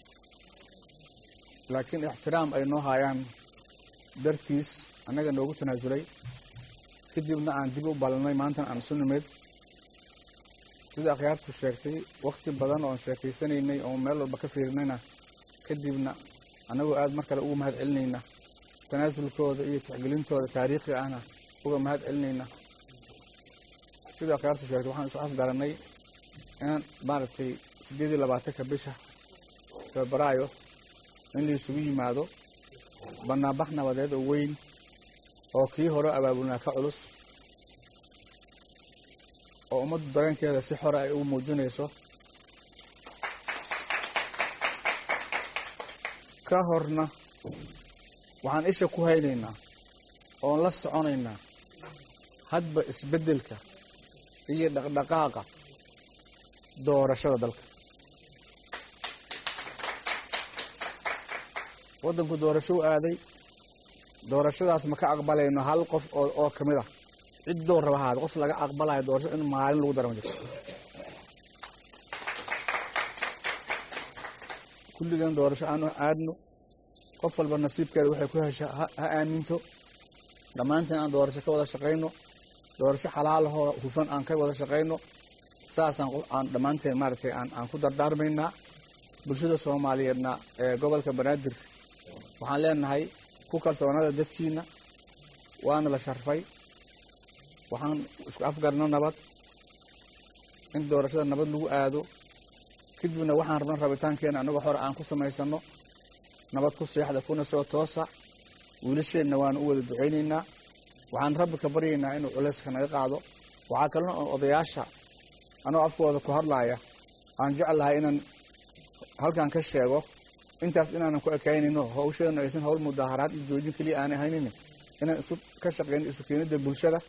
laakiin ixtiraam ay noo haayaan dartiis annaga noogu tanaasulay kadibna aan dib u ballanay maantana aan isu nimid sida akhyaartu sheegtay wakhti badan oon sheekaysanaynay oo meel walba ka fiirinayna kadibna annagoo aad mar kale uga mahad celinayna tanaasulkooda iyo tixgelintooda taariikhi ahna uga mahad celinayna sida akhyaartu sheegtay waxaan isu afgarannay inaan maaragtay 8 bisha febraayo in la isugu yimaado banaanbax nabadeed oo weyn oo kii hore abaabulnaa ka culus oo ummaddu dareenkeeda si xore ay ugu muujinayso ka horna waxaan isha ku haynaynaa oon la soconaynaa hadba isbeddelka iyo dhaqdhaqaaqa doorashada dalka waddanku doorasho u aaday doorashadaas ma ka aqbalayno hal qof oo ka mid ah ciddoo raba ahaada qof laga aqbalayo doorasho in maalin lagu dara ma jirto kulligan doorasho aanu aadno qof walba nasiibkeeda waxay ku hesha ha aaminto dhammaanteen aan doorasho ka wada shaqayno doorasho xalaalahoo hufan aan ka wada shaqayno saasaan aan dhammaanteen maaragtay aan ku dardaarmaynaa bulshada soomaaliyeedna ee gobolka banaadir waxaan leenahay ku kalsoonada dadkiina waana la sharfay waxaan isku afgarno nabad in doorashada nabad lagu aado kadibna waxaan rabna rabitaankeena annagoo hore aan ku samaysano nabad ku seexda kuna soo toosa wiilasheenna waanu u wada ducaynaynaa waxaan rabbi ka baryaynaa inuu culayska naga qaado waxaa kalena oo odayaasha anoo afkooda ku hadlaaya aan jeclahay inaan halkan ka sheego intaas inaanan ku ekaynayno hawsheenu aysan hawl mudaaharaad iyo joojin keliya aanay ahaynaynin inaan isu ka shaqeyno isu keenidda bulshada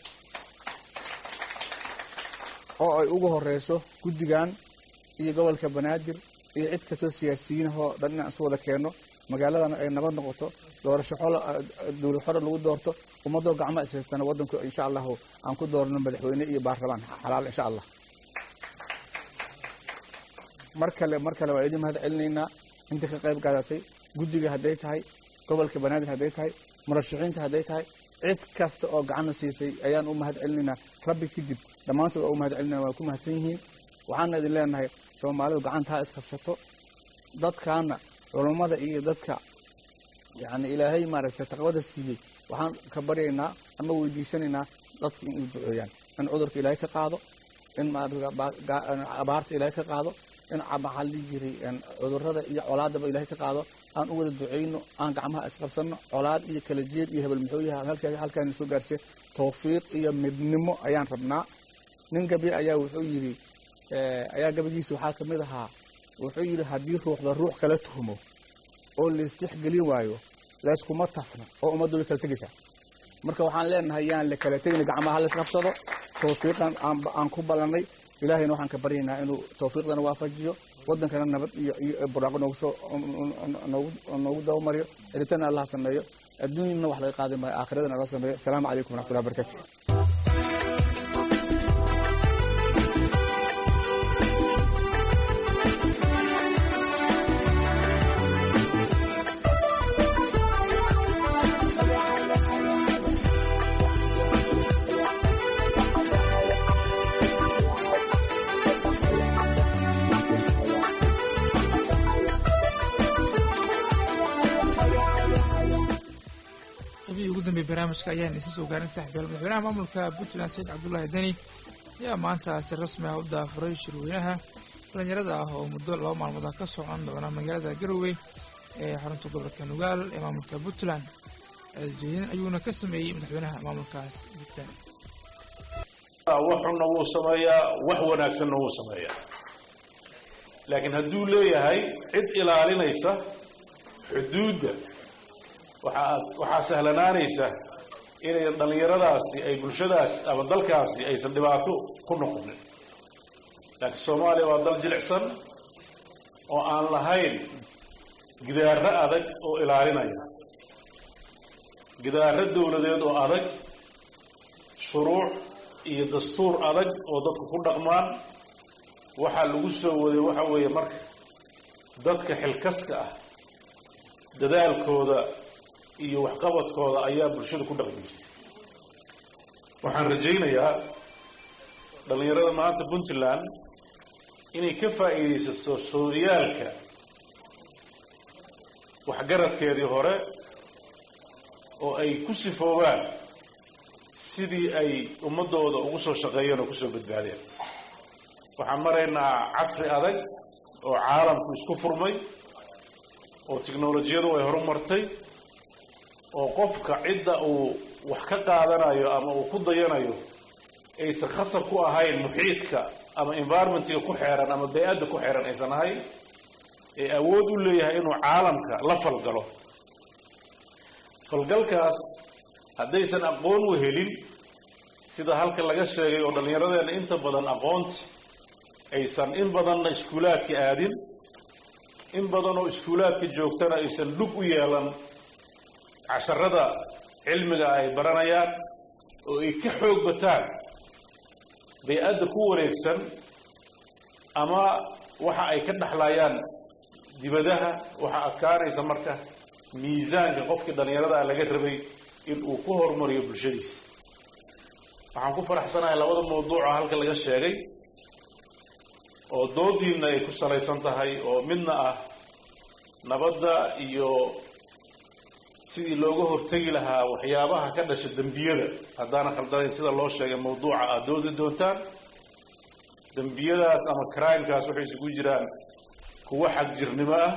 oo ay ugu horeyso guddigan iyo gobolka banaadir iyo cid kastoo siyaasiyiinahoo dhan inaan isu wada keenno magaaladana ay nabad noqoto doorasho dowlad xore lagu doorto ummadoo gacmo ishaystana waddanku insha allahu aan ku doorno madaxweyne iyo baarlamaan xalaal insha allah mar kale waa idin mahad celinaynaa inta ka qayb qaadatay guddiga hadday tahay gobolka banaadir hadday tahay murashaxiinta hadday tahay cid kasta oo gacanna siisay ayaan u mahad celinaynaa rabbi kadib dhammaantood oo u mahad celinaya waa ku mahadsan yihiin waxaana idin leenahay soomaalidu gacanta ha iskabsato dadkaana culummada iyo dadka yacni ilaahay maaragtay taqwada siiyey waxaan ka baryaynaa ama weydiisanaynaa dadka in u duceeyaan in cudurka ilaahay ka qaado in abaarta ilaahay ka qaado in maxaa la dhihi jiray cudurrada iyo colaadaba ilaahay ka qaado aan u wada duceyno aan gacmaha isqabsanno colaad iyo kala jeed iyo hebel muxuu yahay halkaan soo gaarsiye tawfiiq iyo midnimo ayaan rabnaa nin gabi ayaa wuxuu yidhi ayaa gabagiisa waxaa ka mid ahaa wuxuu yidhi haddii ruuxda ruux kala tuhmo oo la istixgelin waayo layskuma tafna oo ummaddu way kala tegaysaa marka waxaan leenahay yaan la kala tegin gacmaha la isqabsado tawfiiqan aan ku ballanay ilaahayna waxaan ka baryaynaa inuu tawfiiqdana waafajiyo waddankana nabad iyo buraaqo noogu dawamariyo eritana allah sameeyo adduunyana wax laga qaadi maayo aakhiradana allah sameeyo asalaamu calaykum waraxmatullahi wabarakatu barnaamijka ayaan isa soo gaarin saaxiibayaal madaxweynaha maamulka puntland saciid cabdullaahi deni ayaa maanta si rasmi ah u daafuray shirweynaha dhalinyarada ah oo muddo 2 maalmood ah ka socon doona magaalada garowe ee xarunta gobolka nugaal ee maamulka puntland jeedin ayuuna ka sameeyey madaxweynaha maamulkaas puntland wax xunna wuu sameeyaa wax wanaagsanna wuu sameeyaa laakiin hadduu leeyahay cid ilaalinaysa xuduudda waxaa sahlanaanaysa inay dhalinyaradaasi ay bulshadaas ama dalkaasi aysan dhibaato ku noqonin laakiin soomaaliya waa dal jilicsan oo aan lahayn gidaarro adag oo ilaalinaya gidaarro dowladeed oo adag shuruuc iyo dastuur adag oo dadku ku dhaqmaan waxaa lagu soo waday waxa weeye marka dadka xilkaska ah dadaalkooda iyo waxqabadkooda ayaa bulshada ku dhaqmi jirtay waxaan rajaynayaa dhalinyarada maanta puntland inay ka faa'iidaysato sooyaalka waxgaradkeedii hore oo ay ku sifoobaan sidii ay ummadooda ugu soo shaqeeyeen oo kusoo badbaadeen waxaan maraynaa casri adag oo caalamku isku furmay oo tiknolojiyadu ay horumartay oo qofka cidda uu wax ka qaadanayo ama uu ku dayanayo aysan khasab ku ahayn muxiidka ama environmentiga ku xeeran ama bay-adda ku xeeran aysan ahayn ee awood u leeyahay inuu caalamka la falgalo falgalkaas haddaysan aqoon u helin sida halka laga sheegay oo dhallinyaradeena inta badan aqoonti aysan in badanna iskuulaadka aadin in badan oo iskuulaadka joogtana aysan lug u yeelan casharada cilmiga ay baranayaan oo ay ka xoog bataan bay-adda ku wareegsan ama waxa ay ka dhexlayaan dibadaha waxaa adkaanaysa marka miisaanka qofkii dhallinyarada laga rabay in uu ku horumariyo bulshadiisa waxaan ku faraxsanahay labada mawduuca halka laga sheegay oo doodiinna ay ku salaysan tahay oo midna ah nabadda iyo sidii looga hortegi lahaa waxyaabaha ka dhasha dembiyada haddaana khaldanayn sida loo sheegay mawduuca aad doodi doontaan dembiyadaas ama crimekaas waxay isugu jiraan kuwo xagjirnimo ah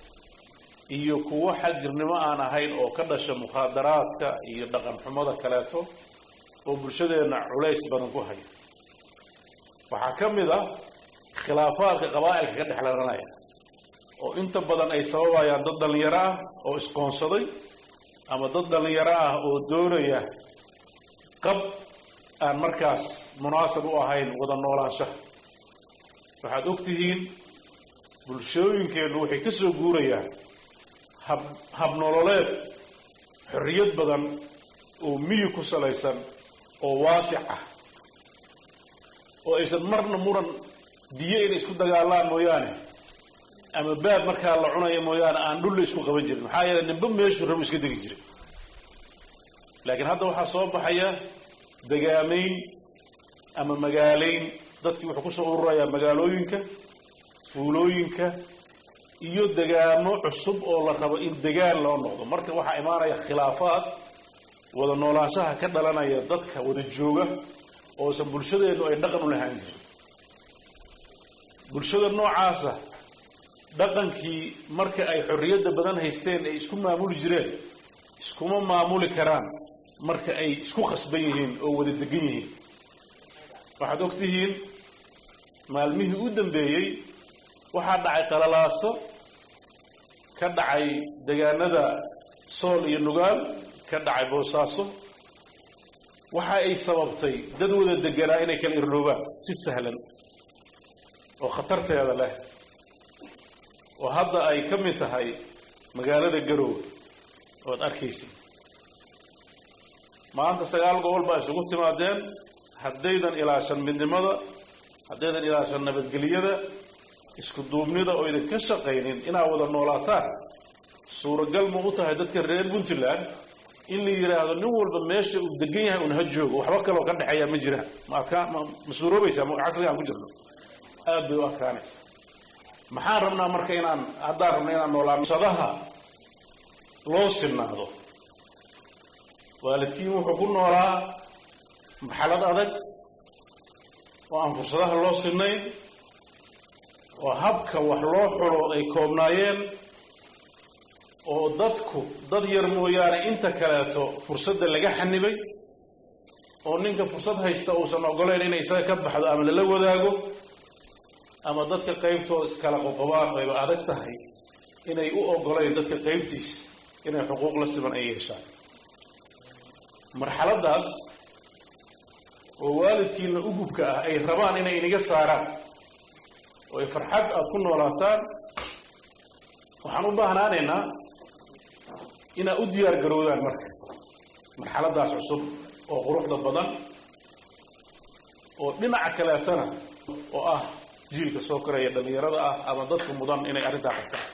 iyo kuwo xagjirnimo aan ahayn oo ka dhasha mukhaadaraadka iyo dhaqan xumada kaleeto oo bulshadeenna culays badan ku haya waxaa ka mid ah khilaafaadka qabaa'ilka ka dhexlananaya oo inta badan ay sababayaan dad dhallinyaro ah oo isqoonsaday ama dad dhallinyaro ah oo doonaya qab aan markaas munaasab u ahayn wada noolaanshaha waxaad og tihiin bulshooyinkeennu waxay ka soo guurayaan habnololeed xorriyad badan oo miyi ku salaysan oo waasic ah oo aysan marna muran biyo inay isku dagaalaan mooyaane ama baab markaa la cunayo mooyaane aan dhulla isku qaban jirin maxaa yeelay ninba meeshuu rabu iska degi jiray laakiin hadda waxaa soo baxaya degaamayn ama magaalayn dadkii wuxuu kusoo ururayaa magaalooyinka fuulooyinka iyo degaamo cusub oo la rabo in degaan loo noqdo marka waxaa imaanaya khilaafaad wada noolaanshaha ka dhalanaya dadka wada jooga oosan bulshadeennu ay dhaqan u lahaan jirin bulshada noocaasa dhaqankii marka ay xorriyadda badan haysteen ay isku maamuli jireen iskuma maamuli karaan marka ay isku khasban yihiin oo wada degan yihiin waxaad og tihiin maalmihii u dambeeyey waxaa dhacay qalalaaso ka dhacay deegaanada sool iyo nugaal ka dhacay boosaaso waxa ay sababtay dad wada deganaa inay kala irdhoobaan si sahlan oo khatarteeda leh oo hadda ay ka mid tahay magaalada Garowe ood arkaysid maanta 9 gobol baa isugu timaadeen haddaydan ilaashan midnimada haddaydan ilaashan nabadgelyada isku duubnida oo idin ka shaqaynin inaa wada noolaataan suuragal ma u tahay dadka reer Puntland in la yiraahdo nin walba meesha uu degan yahay una joogo waxba kale oo ka dhaxeeya ma jiraan ma suuroobaysa ma casriga aan ku jirno aad bay u akaanaysa maxaan rabnaa marka inaan haddaan rabno inaan noolaano sadaha loo sinaado waalidkii wuxuu ku noolaa xaalad adag oo aan fursadaha loo sinayn oo habka wax loo xulo ay koobnaayeen oo dadku dad yar mooyaane inta kaleeto fursadda laga xanibay oo ninka fursad haysta uusan ogoleyn inay isaga ka baxdo ama lala wadaago ama dadka qaybtooda iskala qoqobaan ay adag tahay inay u ogoleyn dadka qaybtiis inay xuquuq la siman ay yeeshaan marxaladaas oo waalidkiina u gubka ah ay rabaan inay iniga saaraan oo ay farxad aad ku noolaataan waxaan u baahnaanaynaa inaa u diyaar garowdaan marka marxaladaas cusub oo quruxda badan oo dhinaca kaleetana oo ah jiilka soo koraya dhalinyarada ah ama dadka mudan inay arrintaa qabtaan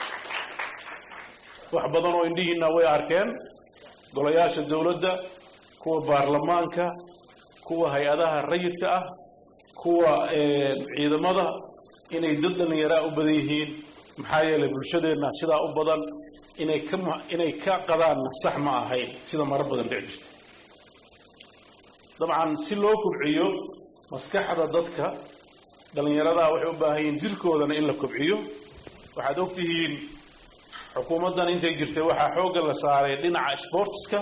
wax badan oo indhihiina way arkeen golayaasha dawladda kuwa baarlamaanka kuwa hay-adaha rayidka ah kuwa ciidamada inay dad dhalinyara u badan yihiin maxaa yeelay bulshadeenna sidaa u badan inay ka qadaan sax ma ahayn sida marar badan dhici jirta dabcan si loo kobciyo maskaxda dadka dhalinyarada waxay u baahan yihiin jirkoodana in la kobciyo waxaad og tihiin xukuumaddan intay jirtay waxaa xoogga la saaray dhinaca sportska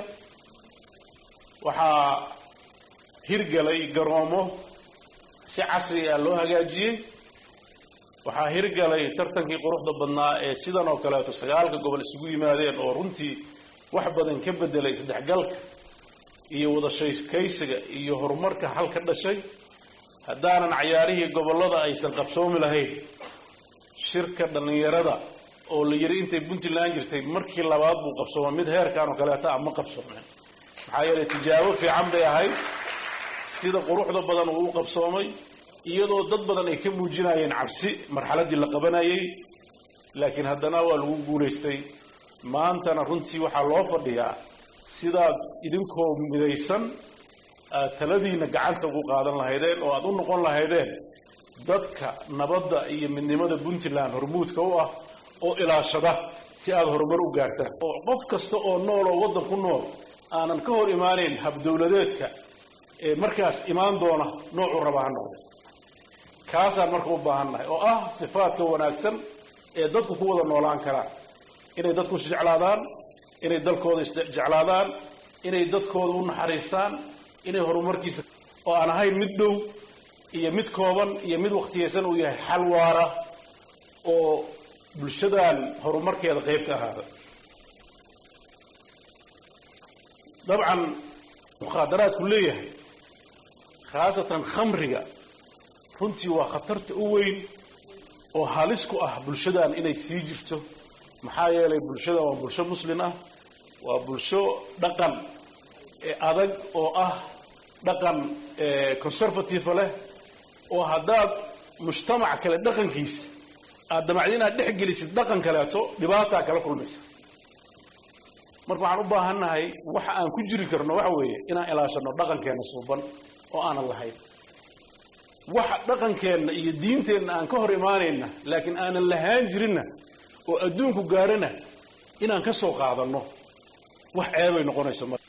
waxaa hirgalay garoomo si casri ah loo hagaajiyey waxaa hirgalay tartankii quruxda badnaa ee sidan oo kaleeto 9 gobol isugu yimaadeen oo runtii wax badan ka bedelay saddexgalka iyo wada sheekaysiga iyo horumarka halka dhashay haddaanan ciyaarihii gobolada aysan qabsoomi lahayn shirka dhalinyarada oo la yiri intay Puntland jirtay markii labaad buu qabsoomay mid heerkan oo kaleeto ama qabsoomay maxaa yeelay tijaabo fiican bay ahayd sida quruxda badan uu qabsoomay iyadoo dad badan ay ka muujinayeen cabsi marxaladii la qabanayay laakiin haddana waa lagu guuleystay maantana runtii waxaa loo fadhiyaa sidaad idinkoo midaysan taladiina gacanta ugu qaadan lahaydeen oo aad u noqon lahaydeen dadka nabadda iyo midnimada Puntland hormuudka u ah oo ilaashada si aad horumar u gaartaan oo qof kasta oo nool oo waddan ku nool aanan ka hor imaanayn hab dawladeedka ee markaas imaan doona noocu rabaa noqdo kaasaan marka u baahannahay oo ah sifaadka wanaagsan ee dadku ku wada noolaan karaan inay dadku jeclaadaan inay dalkooda jeclaadaan inay dadkooda u naxariistaan inay horumarkiisa oo aan ahayn mid dhow iyo mid kooban iyo mid waqtiyeysan uu yahay xal waara oo bulshadan horumarkeeda qayb ka ahaada dabcan mukhadaraadku leeyahay khaasatan khamriga runtii waa khatarta u weyn oo halis ku ah bulshadan inay sii jirto maxaa yeelay bulshada waa bulsho muslim ah waa bulsho dhaqan adag oo ah dhaqan conservative leh oo haddaad mujtamac kale dhaqankiisa aad damacdin aad dhex gelisid dhaqan kaleeto dhibaataa kala kulmaysa marka waxaan u baahannahay waxa aan ku jiri karno waxa weeye inaan ilaashano dhaqankeena suuban oo aanan lahayn waxa dhaqankeenna iyo diinteenna aan ka hor imaanayna laakiin aanan lahaan jirinna oo adduunku gaarana inaan ka soo qaadanno wax ceebay noqonayso marka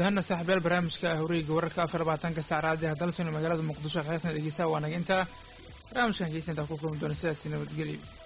ahaana saaxiibayaal barnaamijka hawreeyga wararka 24 saacada hadalsan magaalada muqdisho xeertan dhegeysa waa naga inta barnaamijkan geesinta ku kulmi doona sidaas nabadgelyo